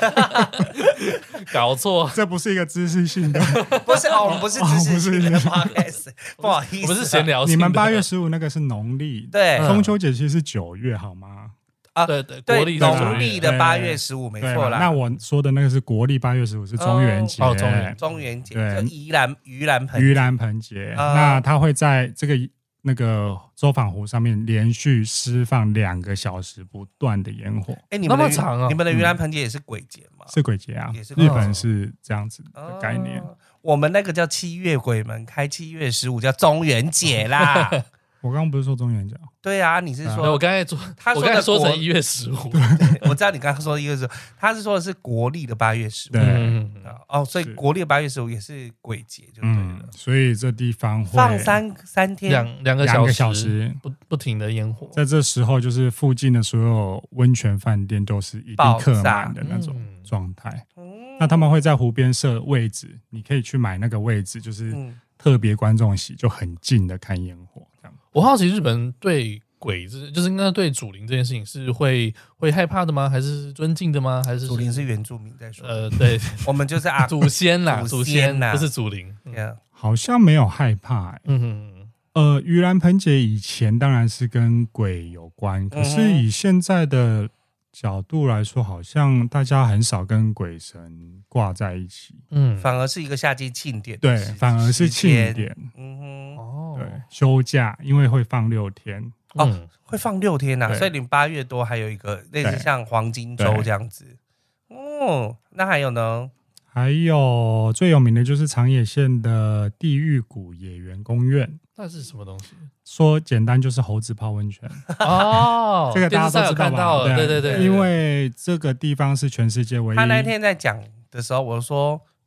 搞错， 这不是一个知识性的， 不是哦，我们不是知识性的 podcast， 不好意思， 我们是闲聊。 你们八月十五那个是农历， 对， 中秋节其实是九月，好吗？ 啊， 对对， 国历农历的八月十五没错啦。 那我说的那个是国历八月十五是中元节， 哦，中元中元节，对，盂兰盂兰盆盂兰盆节，那它会在这个。那个周访湖上面连续释放两个小时不断的烟火， 哎，你们那么长啊！你们的盂兰盆节也是鬼节吗？ 是鬼节啊，也是日本是这样子的概念。 哦，我们那个叫七月鬼门开，七月十五叫中元节啦。 我刚刚不是说中元节？对啊，你是说？ 啊，我刚才说，他说的说成一月十五。 我知道你刚刚说的一月十五，他是说的是国历的八月十五。 对， 嗯，哦，所以国历的八月十五也是鬼节，就对了。嗯， 所以这地方会放三三天， 两两个两个小时不不停的烟火。 在这时候，就是附近的所有温泉饭店都是一定客满的那种状态。嗯，那他们会在湖边设位置，你可以去买那个位置，就是特别观众席，就很近的看烟火。 我好奇日本对鬼子，就是应该对祖灵这件事情是会会害怕的吗？还是尊敬的吗？还是祖灵是原住民在说？ 呃，对， 我们就是啊， 祖先啦，祖先啦，不是祖灵。 嗯， 好像没有害怕，欸。嗯哼，呃，盂兰盆节以前当然是跟鬼有关，可是以现在的角度来说，好像大家很少跟鬼神挂在一起。 嗯，反而是一个夏季庆典。 对，反而是庆典。嗯哼，哦，对，休假，因为会放六天。 哦，嗯，会放六天呐，啊，所以你八月多还有一个类似像黄金周这样子。哦，那还有呢？ 还有最有名的就是长野县的地狱谷野原公园。 那是什么东西？ 说简单就是猴子泡温泉。 哦， 这个大家都知道吧？ 对对 对, 对， 因为这个地方是全世界唯一。 他那天在讲的时候，我说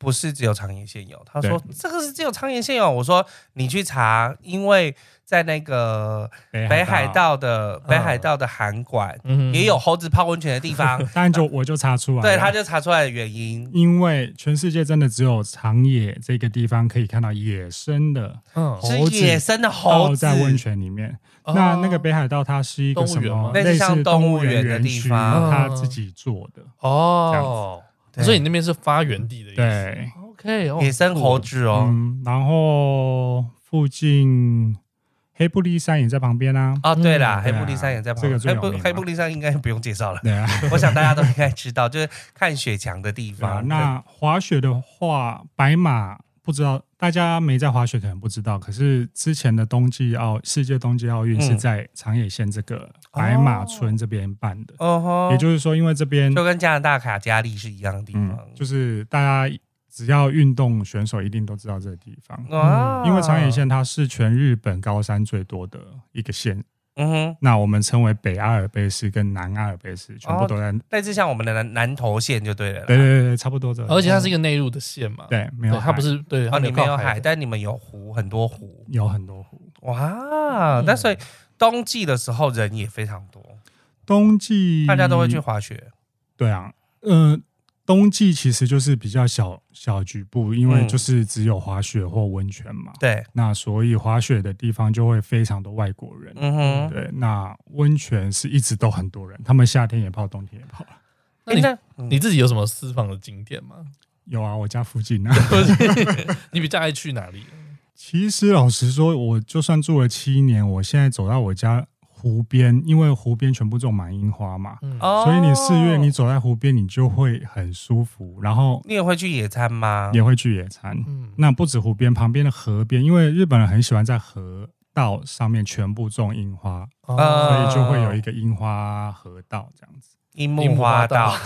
不是只有长野县有，他说这个是只有长野县有。我说你去查，因为在那个北海道的北海道的函馆、嗯、也有猴子泡温泉的地方， 当然就我就查出来了， 对，他就查出来的原因， 因为全世界真的只有长野这个地方可以看到野生的猴子， 是野生的猴子在温泉里面。哦、那那个北海道它是一个什么类似像动物园的地方， 他自己做的哦。所以你那边是发源地的意思。 对 ，OK， 野生猴子哦、 嗯。然后附近黑布利山也在旁边啊。 哦，对啦，嗯、黑布利山也在旁边。 这个黑布黑布利山应该不用介绍了。 对啊， 我想大家都应该知道，就是看雪墙的地方。 啊、那滑雪的话，白马不知道大家没在滑雪可能不知道，可是之前的冬季奥世界冬季奥运是在长野县这个白马村这边办的。哦，也就是说，因为这边就跟加拿大卡加利是一样的地方， 嗯、就是大家只要运动选手一定都知道这个地方。嗯、因为长野县它是全日本高山最多的一个县。嗯哼，那我们称为北阿尔卑斯跟南阿尔卑斯，全部都在， 哦、类似像我们的南南投县就对了。 对对对，差不多这。 而且它是一个内陆的县嘛。 对，没有海， 它不是对， 哦，你没有海，但你们有湖，很多湖， 有很多湖。 哇，那、嗯、所以冬季的时候人也非常多。 冬季大家都会去滑雪。 对啊，呃。冬季其实就是比较小小局部，因为就是只有滑雪或温泉嘛。 对、嗯， 那所以滑雪的地方就会非常多外国人。嗯哼，对。那温泉是一直都很多人，他们夏天也泡，冬天也泡。 那你、欸、你自己有什么私房的景点吗？ 有啊，我家附近啊。 你比较爱去哪里？ 其实老实说，我就算住了七年，我现在走到我家湖边，因为湖边全部种满樱花嘛、嗯，所以你四月你走在湖边，你就会很舒服。然后你也会去野餐吗？ 也会去野餐。嗯、那不止湖边，旁边的河边，因为日本人很喜欢在河道上面全部种樱花，哦、所以就会有一个樱花河道这样子。 樱木花道。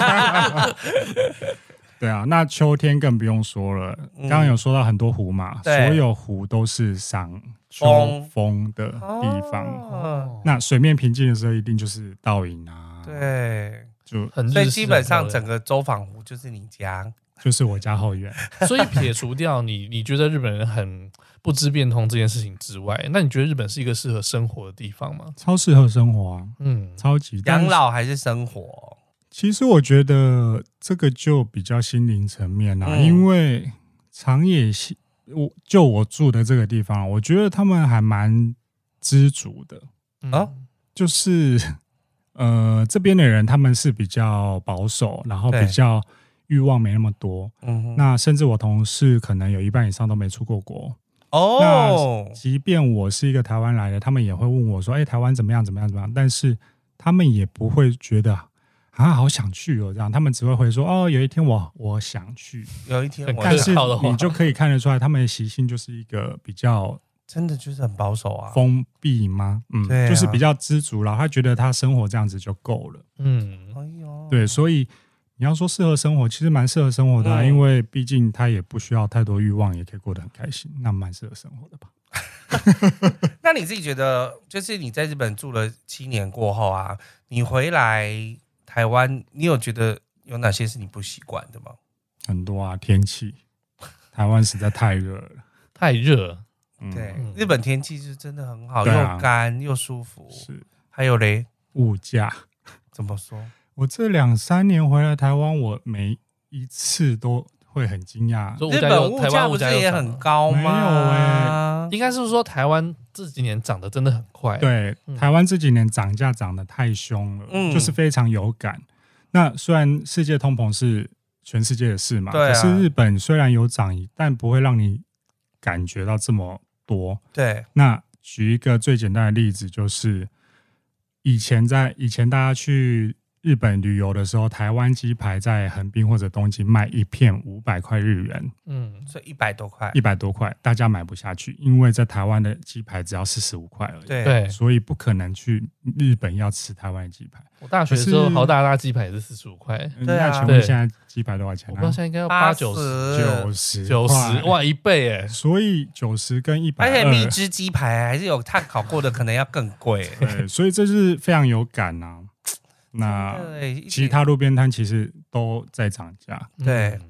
对啊，那秋天更不用说了。刚刚有说到很多湖嘛，所有湖都是赏秋风的地方。哦、那水面平静的时候，一定就是倒影啊。 对， 就很所以基本上整个周访湖就是你家， 就是我家后院。 所以撇除掉你你觉得日本人很不知变通这件事情之外，那你觉得日本是一个适合生活的地方吗？ 超适合生活啊，嗯，超级养老还是生活？ 其实我觉得这个就比较心灵层面啦、啊嗯，因为长野我就我住的这个地方，我觉得他们还蛮知足的啊，就是呃这边的人他们是比较保守，然后比较欲望没那么多。嗯，那甚至我同事可能有一半以上都没出过国。哦，那即便我是一个台湾来的，他们也会问我说：“哎、欸，台湾怎么样？怎么样？怎么样？”但是他们也不会觉得。啊，好想去哦！这样，他们只会回说：“哦，有一天我我想去， 有一天我。” 但是你就可以看得出来，他们的习性就是一个比较真的就是很保守啊， 封闭吗？嗯，对、啊，就是比较知足了。他觉得他生活这样子就够了。嗯，哎呦，对，所以你要说适合生活，其实蛮适合生活的、啊嗯，因为毕竟他也不需要太多欲望，也可以过得很开心，那蛮适合生活的吧。 那你自己觉得，就是你在日本住了七年过后啊，你回来台湾，你有觉得有哪些是你不习惯的吗？ 很多啊，天气，台湾实在太热了， 太热。 嗯、对，日本天气是真的很好，啊、又干又舒服。是，还有嘞， 物价怎么说？ 我这两三年回来台湾，我每一次都会很惊讶。 日本物价不是也很高吗？ 没有哎、 欸，应该是说台湾这几年涨得真的很快。 对，嗯、台湾这几年涨价涨得太凶了、嗯，就是非常有感。那虽然世界通膨是全世界的事嘛， 对啊、 可是日本虽然有涨，但不会让你感觉到这么多。 对， 那举一个最简单的例子，就是以前在以前大家去日本旅游的时候，台湾鸡排在横滨或者东京卖一片五百块日元， 嗯，所以一百多块， 一百多块，大家买不下去，因为在台湾的鸡排只要四十五块而已， 对， 所以不可能去日本要吃台湾的鸡排。 我大学的时候，豪大大鸡排也是四十五块， 对啊。那请问现在鸡排多少钱、啊？ 我不知道现在应该要八九十， 九十， 九十，哇，一倍哎！ 所以九十跟一百， 而且蜜汁鸡排还是有碳烤过的，可能要更贵。 对，所以这是非常有感啊。那其他路边摊其实都在涨价， 对对啊。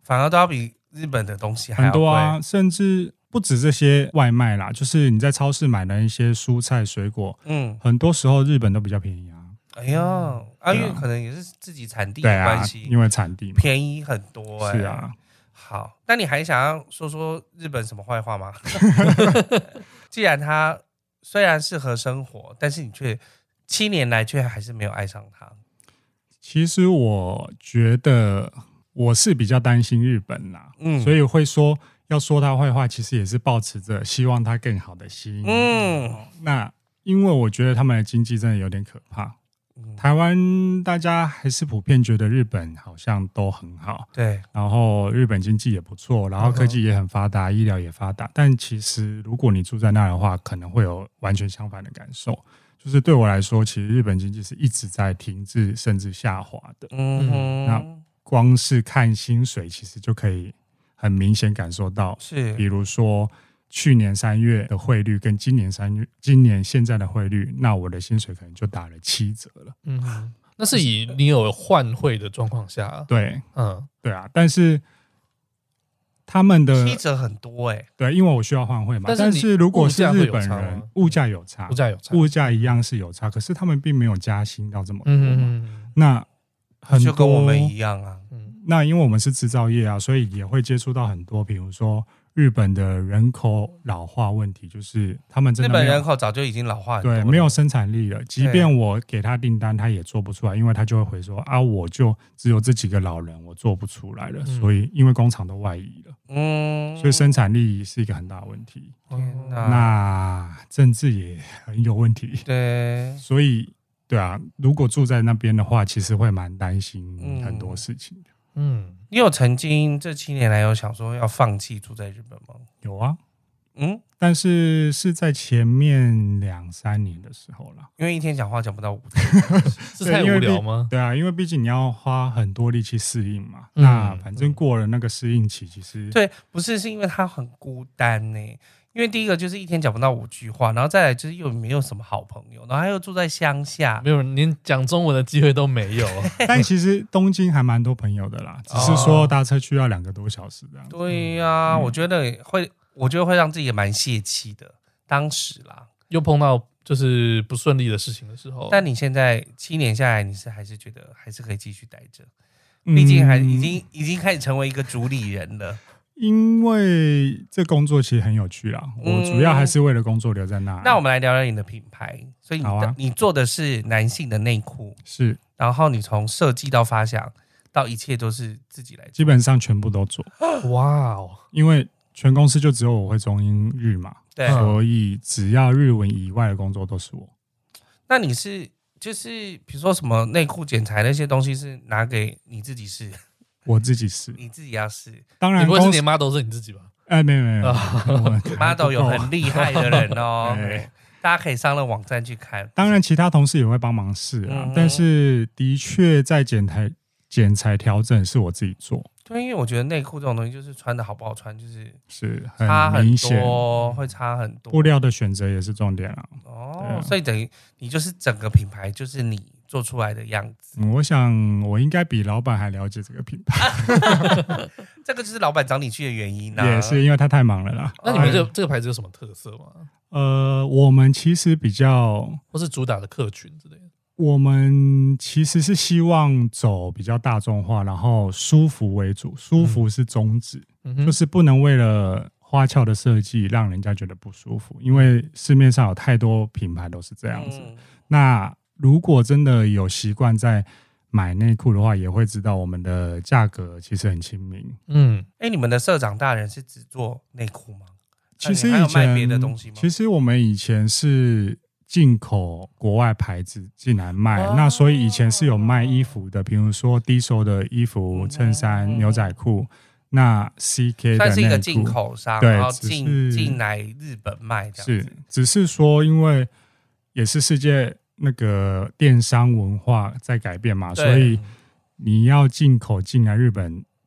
反而都要比日本的东西还要贵。 很多啊，甚至不止这些外卖啦，就是你在超市买的一些蔬菜水果，嗯，很多时候日本都比较便宜啊。 哎呦，啊，因为可能也是自己产地的关系， 啊，因为产地便宜很多哎、欸。 是啊。 好，那你还想要说说日本什么坏话吗？既然他虽然适合生活，但是你却七年来却还是没有爱上他。 其实我觉得我是比较担心日本啦，嗯，所以会说要说他坏话，其实也是抱持着希望他更好的心。嗯，那因为我觉得他们的经济真的有点可怕。台湾大家还是普遍觉得日本好像都很好， 对， 然后日本经济也不错，然后科技也很发达，医疗也发达。但其实如果你住在那的话，可能会有完全相反的感受。就是对我来说，其实日本经济是一直在停滞甚至下滑的。嗯，那光是看薪水，其实就可以很明显感受到， 是， 比如说去年三月的汇率跟今年三月、今年现在的汇率，那我的薪水可能就打了七折了。 嗯，那是以你有换汇的状况下， 对，嗯，对啊，但是他们的七折很多哎、欸， 对，因为我需要换汇嘛。但 是, 但是如果是日本人，物价有差， 物价有差， 物价一样是有差，可是他们并没有加薪到这么多嘛。嗯、那很多就跟我们一样啊。 嗯，那因为我们是制造业啊，所以也会接触到很多，比如说日本的人口老化问题，就是他们真的日本人口早就已经老化很多了， 对，没有生产力了。即便我给他订单，他也做不出来，因为他就会回说啊，我就只有这几个老人，我做不出来了。嗯、所以因为工厂都外移了，嗯，所以生产力是一个很大的问题。 天哪， 那政治也很有问题。 对， 所以对啊，如果住在那边的话，其实会蛮担心很多事情的。 嗯，你有曾经这七年来有想说要放弃住在日本吗？ 有啊，嗯，但是是在前面两三年的时候啦， 因为一天讲话讲不到五天， 是太无聊吗？ 对啊，因为毕竟你要花很多力气适应嘛。嗯、那反正过了那个适应期，其实对，不是是因为他很孤单呢、欸。因为第一个就是一天讲不到五句话，然后再来就是又没有什么好朋友，然后他又住在乡下， 没有连讲中文的机会都没有。 但其实东京还蛮多朋友的啦，只是说搭车去要两个多小时这样。 对呀、啊，嗯、我觉得会，我觉得会让自己也蛮泄气的。当时啦， 又碰到就是不顺利的事情的时候。 但你现在七年下来，你是还是觉得还是可以继续待着，毕竟还已经、嗯、已经开始成为一个主理人了。 因为这工作其实很有趣啦，嗯、我主要还是为了工作留在那。 那我们来聊聊你的品牌，所以你的、啊、你做的是男性的内裤， 是， 然后你从设计到发想到一切都是自己来做， 基本上全部都做。 哇哦！ 因为全公司就只有我会中英日嘛， 对， 所以只要日文以外的工作都是我。 那你是就是比如说什么内裤剪裁那些东西是拿给你自己试？ 我自己试， 你自己要试。 当然， 你不会是连 model 是你自己吧？ 哎，没有没有 ，model 有很厉害的人哦，大家可以上了网站去看。 当然，其他同事也会帮忙试啊，嗯、但是的确在剪裁剪裁调整是我自己做。 对，因为我觉得内裤这种东西，就是穿的好不好穿，就是是差很多，会差很多。 布料的选择也是重点啊。 哦，所以等于你就是整个品牌，就是你做出来的样子。 嗯、我想我应该比老板还了解这个品牌。 这个就是老板找你去的原因啊。 也是因为他太忙了啦。 那你们这、嗯、这个牌子有什么特色吗？ 呃，我们其实比较， 或是主打的客群之类的。 我们其实是希望走比较大众化，然后舒服为主，舒服是宗旨，嗯、就是不能为了花俏的设计让人家觉得不舒服，因为市面上有太多品牌都是这样子。嗯、那如果真的有习惯在买内裤的话，也会知道我们的价格其实很亲民。 嗯，哎，你们的社长大人是只做内裤吗？ 其实以前还有卖别的东西吗？ 其实我们以前是进口国外牌子进来卖，哦、那所以以前是有卖衣服的，比如说低收的衣服、衬衫、嗯、牛仔裤。那 C K 的算是一个进口商， 对， 然后进进来日本卖这样子。 是，只是说因为也是世界那个电商文化在改变嘛，所以你要进口进来日本，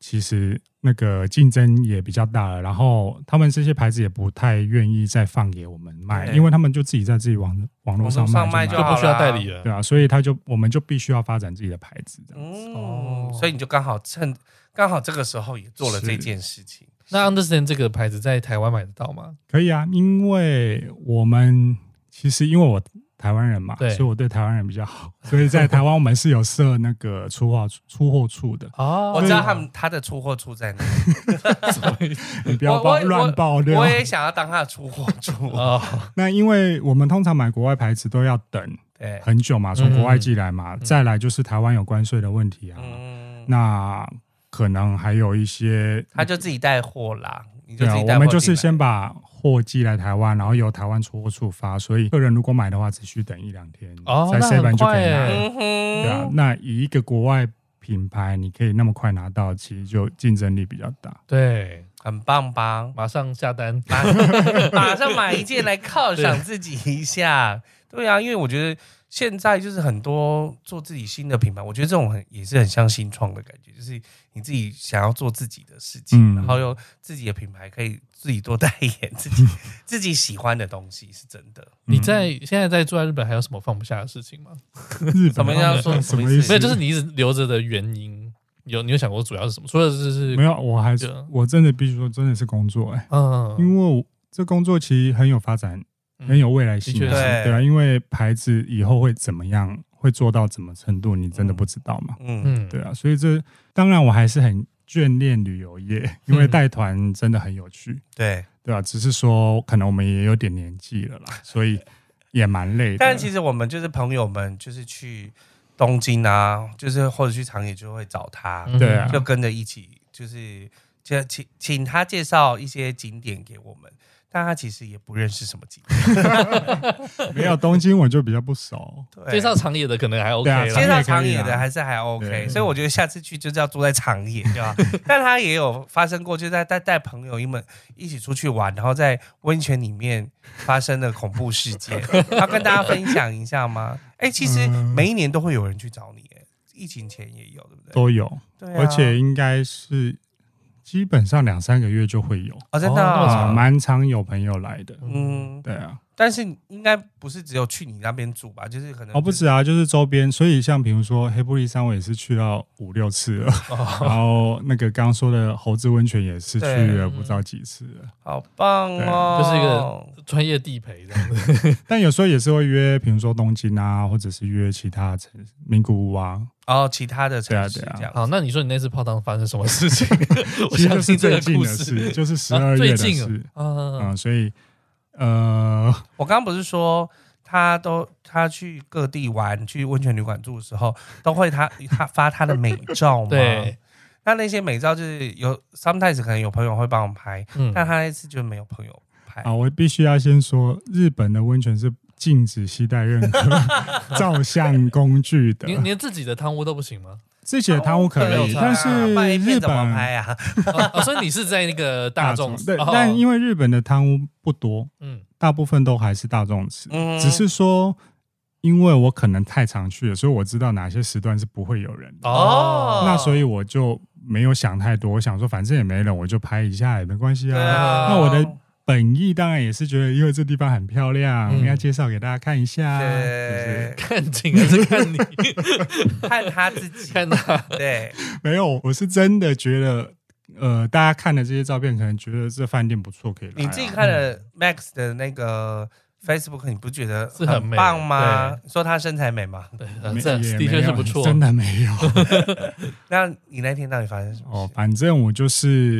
其实那个竞争也比较大了，然后他们这些牌子也不太愿意再放给我们卖，因为他们就自己在自己网网络上卖 就, 就不需要代理了， 对啊，所以他就我们就必须要发展自己的牌子这样子。 嗯，所以你就刚好趁刚好这个时候也做了这件事情。 那 Understand 这个牌子在台湾买得到吗？ 可以啊，因为我们其实因为我台湾人嘛，所以我对台湾人比较好，所以在台湾我们是有设那个出货出货处的。 哦，我知道他们他的出货处在哪里。 你不要爆乱爆料。 我也想要当他的出货处。哦， 那因为我们通常买国外牌子都要等很久嘛，从国外寄来嘛，嗯、再来就是台湾有关税的问题啊。嗯、那可能还有一些， 他就自己带货啦。你就对啊，我们就是先把货寄来台湾，然后由台湾出货处发，所以客人如果买的话，只需等一两天， 哦， 在 seven 就可以拿。 嗯、 对啊，那以一个国外品牌，你可以那么快拿到，其实就竞争力比较大。 对， 很棒吧？ 马上下单， 马, 马上买一件来犒赏自己一下。对, 对啊，因为我觉得现在就是很多做自己新的品牌，我觉得这种很也是很像新创的感觉，就是你自己想要做自己的事情，嗯、然后又自己的品牌可以自己多代言自己自己喜欢的东西，是真的。 你在现在在住在日本，还有什么放不下的事情吗？ 日本怎么样说？什么意思？ 没有，就是你一直留着的原因。有你有想过主要是什么？除了就是没有，我还是我真的必须说，真的是工作哎、欸，嗯，因为我这工作其实很有发展。很有未来性的， 嗯、 对啊，因为牌子以后会怎么样，会做到怎么程度，你真的不知道嘛。嗯，对啊，所以这当然我还是很眷恋旅游业，因为带团真的很有趣。嗯、 对， 对啊，只是说可能我们也有点年纪了啦，所以也蛮累的。 但其实我们就是朋友们，就是去东京啊，就是或者去长野就会找他， 对啊， 就跟着一起，就是就请请他介绍一些景点给我们。但他其实也不认识什么景点， 没有东京我就比较不熟。 介绍长野的可能还 OK， 啊、介绍长野的还是还 OK， 所以我觉得下次去就是要住在长野，对吧？但他也有发生过，就在带带朋友们一起出去玩，然后在温泉里面发生的恐怖事件，要跟大家分享一下吗？哎、欸，其实每一年都会有人去找你，哎，疫情前也有，对不对？ 都有， 对、啊， 而且应该是。基本上两三个月就会有哦，真的啊， 蛮、呃、常有朋友来的， 嗯， 对啊。 但是应该不是只有去你那边住吧？就是可能、就是、 哦，不止啊，就是周边。所以像比如说黑布利山，我也是去到五六次了，哦、然后那个刚刚说的猴子温泉也是去了不知道几次了， 好棒哦， 就是一个专业地陪这样子。 但有时候也是会约，比如说东京啊，或者是约其他城市名古屋啊。 哦，其他的城市这样、 对啊对啊。 好，那你说你那次泡汤发生什么事情？我相信这个故事就是十二月的事啊，嗯， 嗯，所以呃， 我刚刚不是说他都他去各地玩，去温泉旅馆住的时候，都会他他发他的美照吗？ 对， 那那些美照就是有 sometimes 可能有朋友会帮我拍，嗯、但他那次就没有朋友拍。 啊，我必须要先说，日本的温泉是禁止携带任何照相工具的。 你连自己的汤屋都不行吗？ 自己的汤屋可以，但是日本拍啊、 哦哦，所以你是在那个大众对、哦，但因为日本的汤屋不多，嗯，大部分都还是大众池，嗯，只是说因为我可能太常去了，所以我知道哪些时段是不会有人的哦，那所以我就没有想太多，我想说反正也没人，我就拍一下也没关系啊。啊那我的本意当然也是觉得，因为这地方很漂亮，嗯、要介绍给大家看一下。 对， 就是看景还是看你？ 看他自己， 看他。 对， 没有，我是真的觉得，呃，大家看的这些照片，可能觉得这饭店不错，可以来、啊。 你自己看了 Max 的那个 Facebook， 你不觉得很棒吗？说他身材美吗？ 对，这的确是不错， 真的没有。 那你那天到底发生什么事？ 哦，反正我就是。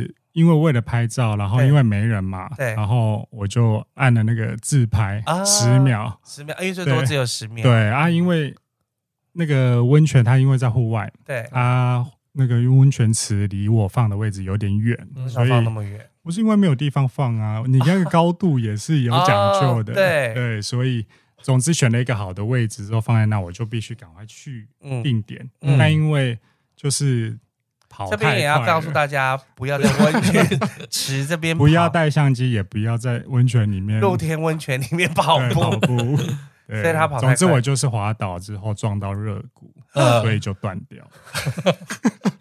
因为为了拍照，然后因为没人嘛， 对， 然后我就按了那个自拍十秒， 十秒，因为最多只有十秒。 对啊，因为那个温泉它因为在户外， 对啊，那个温泉池离我放的位置有点远， 为什么放那么远？ 不是因为没有地方放啊，你那个高度也是有讲究的， 哦、对对，所以总之选了一个好的位置之后放在那，我就必须赶快去定点。嗯、但因为就是这边也要告诉大家，不要在温泉池这边跑， 不要带相机，也不要在温泉里面， 露天温泉里面跑步。 跑步所以他跑太快。 总之我就是滑倒之后撞到肋骨，呃、所以就断掉。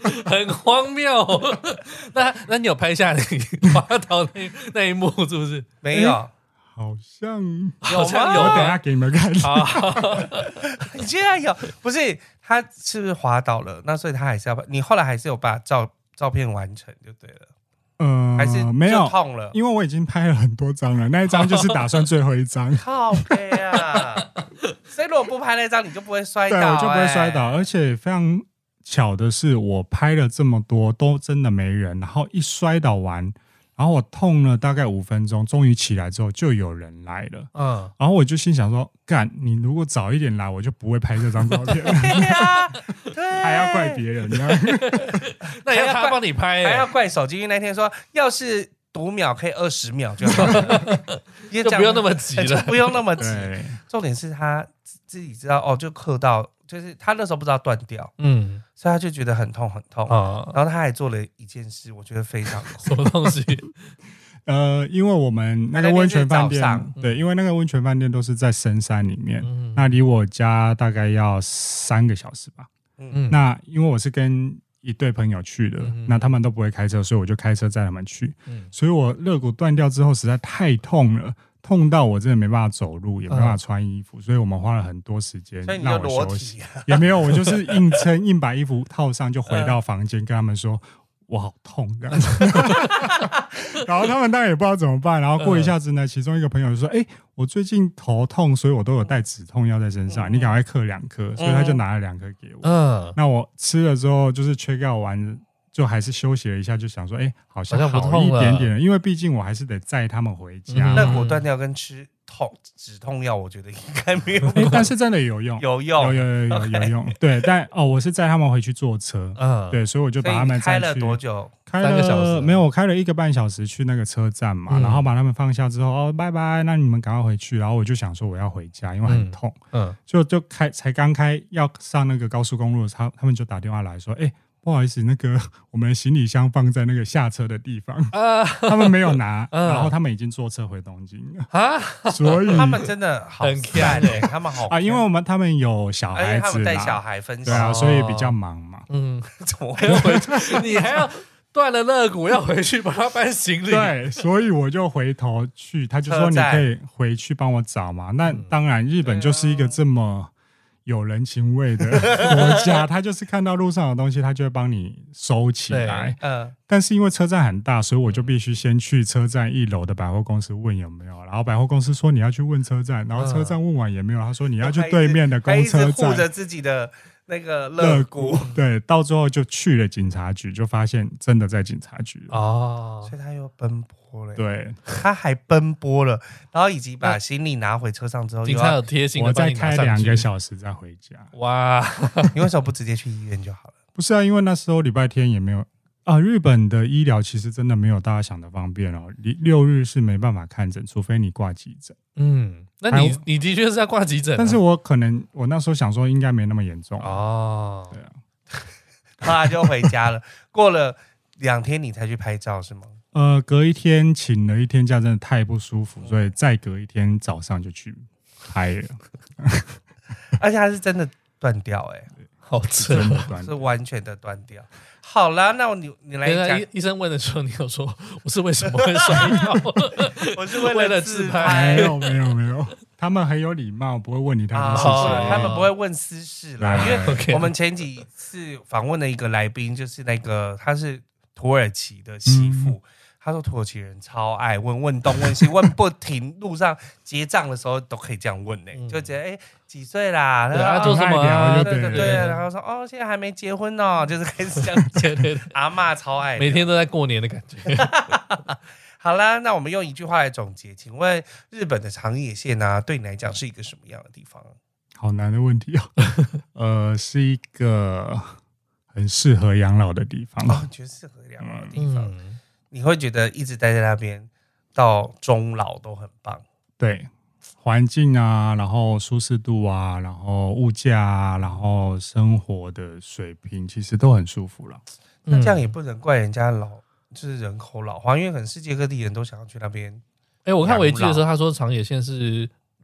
很荒谬。那那你有拍下你滑倒那那一幕是不是？ 没有， 好像有吗？有， 我等一下给你们看。 你竟然有？不是他是不是滑倒了？那所以他还是要你后来还是有把照照片完成就对了。 呃， 还是没有痛了， 因为我已经拍了很多张了，那一张就是打算最后一张。 靠背啊！所以如果不拍那张，你就不会摔倒、欸， 对，我就不会摔倒。而且非常巧的是，我拍了这么多都真的没人，然后一摔倒完，然后我痛了大概五分钟，终于起来之后就有人来了。嗯，然后我就心想说：干，你如果早一点来，我就不会拍这张照片。 对啊，对， 还要怪别人呢？ 那要他帮你拍、欸， 还要怪手机。因为那天说，要是读秒可以二十秒就好了， 就不用那么急了， 不用那么急。重点是他自己知道哦，就磕到，就是他那时候不知道断掉，嗯，所以他就觉得很痛很痛。哦、然后他还做了一件事，我觉得非常酷。 什么东西？ 呃，因为我们那个温泉饭店，对，因为那个温泉饭店都是在深山里面，嗯、那离我家大概要三个小时吧。嗯，那因为我是跟一对朋友去的，嗯、那他们都不会开车，所以我就开车载他们去。嗯，所以我肋骨断掉之后实在太痛了，痛到我真的没办法走路，也没办法穿衣服，嗯、所以我们花了很多时间让我休息。啊、也没有，我就是硬撑，硬把衣服套上，就回到房间跟他们说。我好痛这样子然后他们当然也不知道怎么办，然后过一下子呢，其中一个朋友就说：“哎、欸，我最近头痛，所以我都有带止痛药在身上，嗯、你赶快嗑两颗。”所以他就拿了两颗给我。嗯，那我吃了之后，就是 check out 完，就还是休息了一下，就想说：“哎、欸，好像好一点点了。”因为毕竟我还是得载他们回家。 肋骨断掉跟吃痛止痛药，我觉得应该没有、 欸，但是真的有用， 有用， 有有有有有用。对，但哦，我是载他们回去坐车，嗯，对，所以我就把他们开了多久？ 开了三个小时，没有，我开了一个半小时去那个车站嘛，嗯、然后把他们放下之后，哦，拜拜，那你们赶快回去。然后我就想说我要回家，因为很痛，嗯，嗯就就开才刚开要上那个高速公路，他他们就打电话来说，哎、欸。不好意思，那个我们的行李箱放在那个下车的地方，呃、他们没有拿，呃、然后他们已经坐车回东京了啊，所以他们真的好赞哎，他们好啊，因为我们他们有小孩子， 他们带小孩分享， 对啊，所以比较忙嘛， 嗯，怎么会回去？你还要断了肋骨要回去帮他搬行李， 对，所以我就回头去，他就说你可以回去帮我找嘛。那当然，日本就是一个这么有人情味的国家，他就是看到路上的东西，他就会帮你收起来。嗯，但是因为车站很大，所以我就必须先去车站一楼的百货公司问有没有，然后百货公司说你要去问车站，然后车站问完也没有，他说你要去对面的公车站， 护着自己的那个肋骨。 对，到最后就去了警察局，就发现真的在警察局了。 哦，所以他又奔波。 对， 他还奔波了，然后以及把行李拿回车上之后， 警察有贴心的我再开两个小时再回家。 哇， 你为什么不直接去医院就好了？ 不是啊，因为那时候礼拜天也没有啊。日本的医疗其实真的没有大家想的方便哦，六日是没办法看诊，除非你挂急诊。 嗯，那你你的确是要挂急诊、啊， 但是我可能我那时候想说应该没那么严重哦。对啊， 后来就回家了。过了两天你才去拍照是吗？ 呃，隔一天请了一天假，真的太不舒服，所以再隔一天早上就去拍了。 而且它是真的断掉、欸，哎， 好真的断，是完全的断掉。好啦，那你你来讲， 医生问的时候，你有说我是为什么会摔倒？ 我是为了自拍，没有没有没有，他们很有礼貌，不会问你他们事情、 哦，他们不会问私事啦。因为我们前几次访问的一个来宾，就是那个他是土耳其的媳妇。嗯，他说土耳其人超爱问，问东问西，问不停。路上结账的时候都可以这样问呢、欸，嗯、就觉得哎、欸、几岁啦？ 对啊，做什么、啊？ 对对对，然后说哦，现在还没结婚哦，就是开始这样讲。对对对，阿嬷超爱， 每天都在过年的感觉。 好啦，那我们用一句话来总结，请问日本的长野县啊，对你来讲是一个什么样的地方？ 好难的问题哦。呃，是一个很适合养老的地方。 哦，觉得适合养老的地方。嗯，你会觉得一直待在那边到终老都很棒。 对，环境啊，然后舒适度啊，然后物价啊，然后生活的水平其实都很舒服了。 那这样也不能怪人家老，就是人口老化，因为可能世界各地人都想要去那边。 哎、欸，我看维基的时候，他说长野县是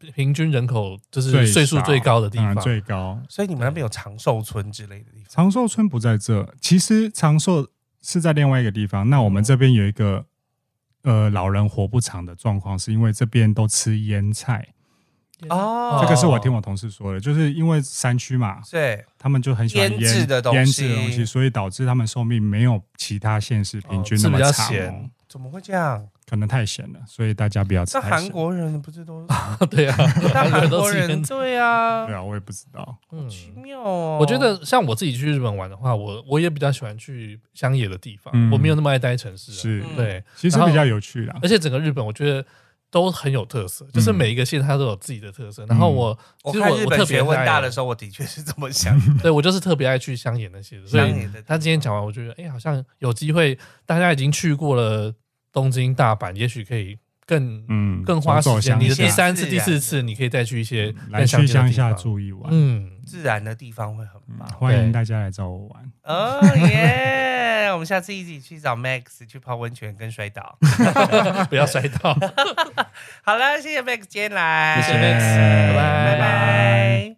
平均人口就是岁数最高的地方， 最高。 所以你们那边有长寿村之类的地方？ 长寿村不在这，其实长寿是在另外一个地方。那我们这边有一个呃老人活不长的状况，是因为这边都吃腌菜。哦，这个是我听我同事说的，就是因为山区嘛， 对， 他们就很喜欢腌制的东西， 腌制的东西，所以导致他们寿命没有其他县市平均那么长。 哦， 怎么会这样？ 可能太咸了，所以大家不要吃。 那韩国人不是都对啊？ 那韩国人对啊， 对啊，我也不知道， 嗯，奇妙哦。 我觉得像我自己去日本玩的话，我我也比较喜欢去乡野的地方，嗯、我没有那么爱待城市、啊。 是， 对， 其实比较有趣啦。 而且整个日本，我觉得。都很有特色，就是每一个县它都有自己的特色。嗯、然后我， 我看日本学问大的时候，我的确是这么想。 对，我就是特别爱去乡野那些的。所以他今天讲完，我觉得，哎、欸，好像有机会，大家已经去过了东京、大阪，也许可以更嗯更花时间。你的第三次、第四次，你可以再去一些来去乡下住一晚， 嗯，自然的地方会很棒。 嗯、欢迎大家来找我玩。 哦耶！我们下次一起去找 Max 去泡温泉跟摔倒， 不要摔倒。 好了，谢谢 Max 今天来， 谢谢 Max， 拜拜拜。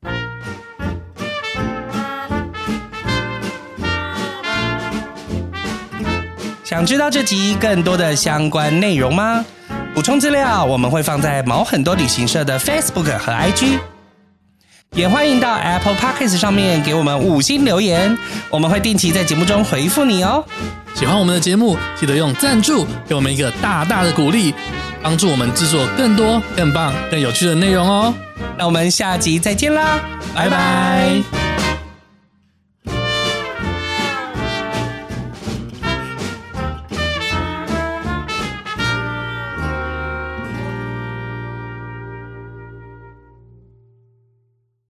想知道这集更多的相关内容吗？补充资料我们会放在毛很多旅行社的 Facebook 和 I G。也欢迎到 Apple Podcast 上面给我们五星留言，我们会定期在节目中回复你哦。 喜欢我们的节目，记得用赞助给我们一个大大的鼓励，帮助我们制作更多、更棒、更有趣的内容哦。 那我们下集再见啦，拜拜。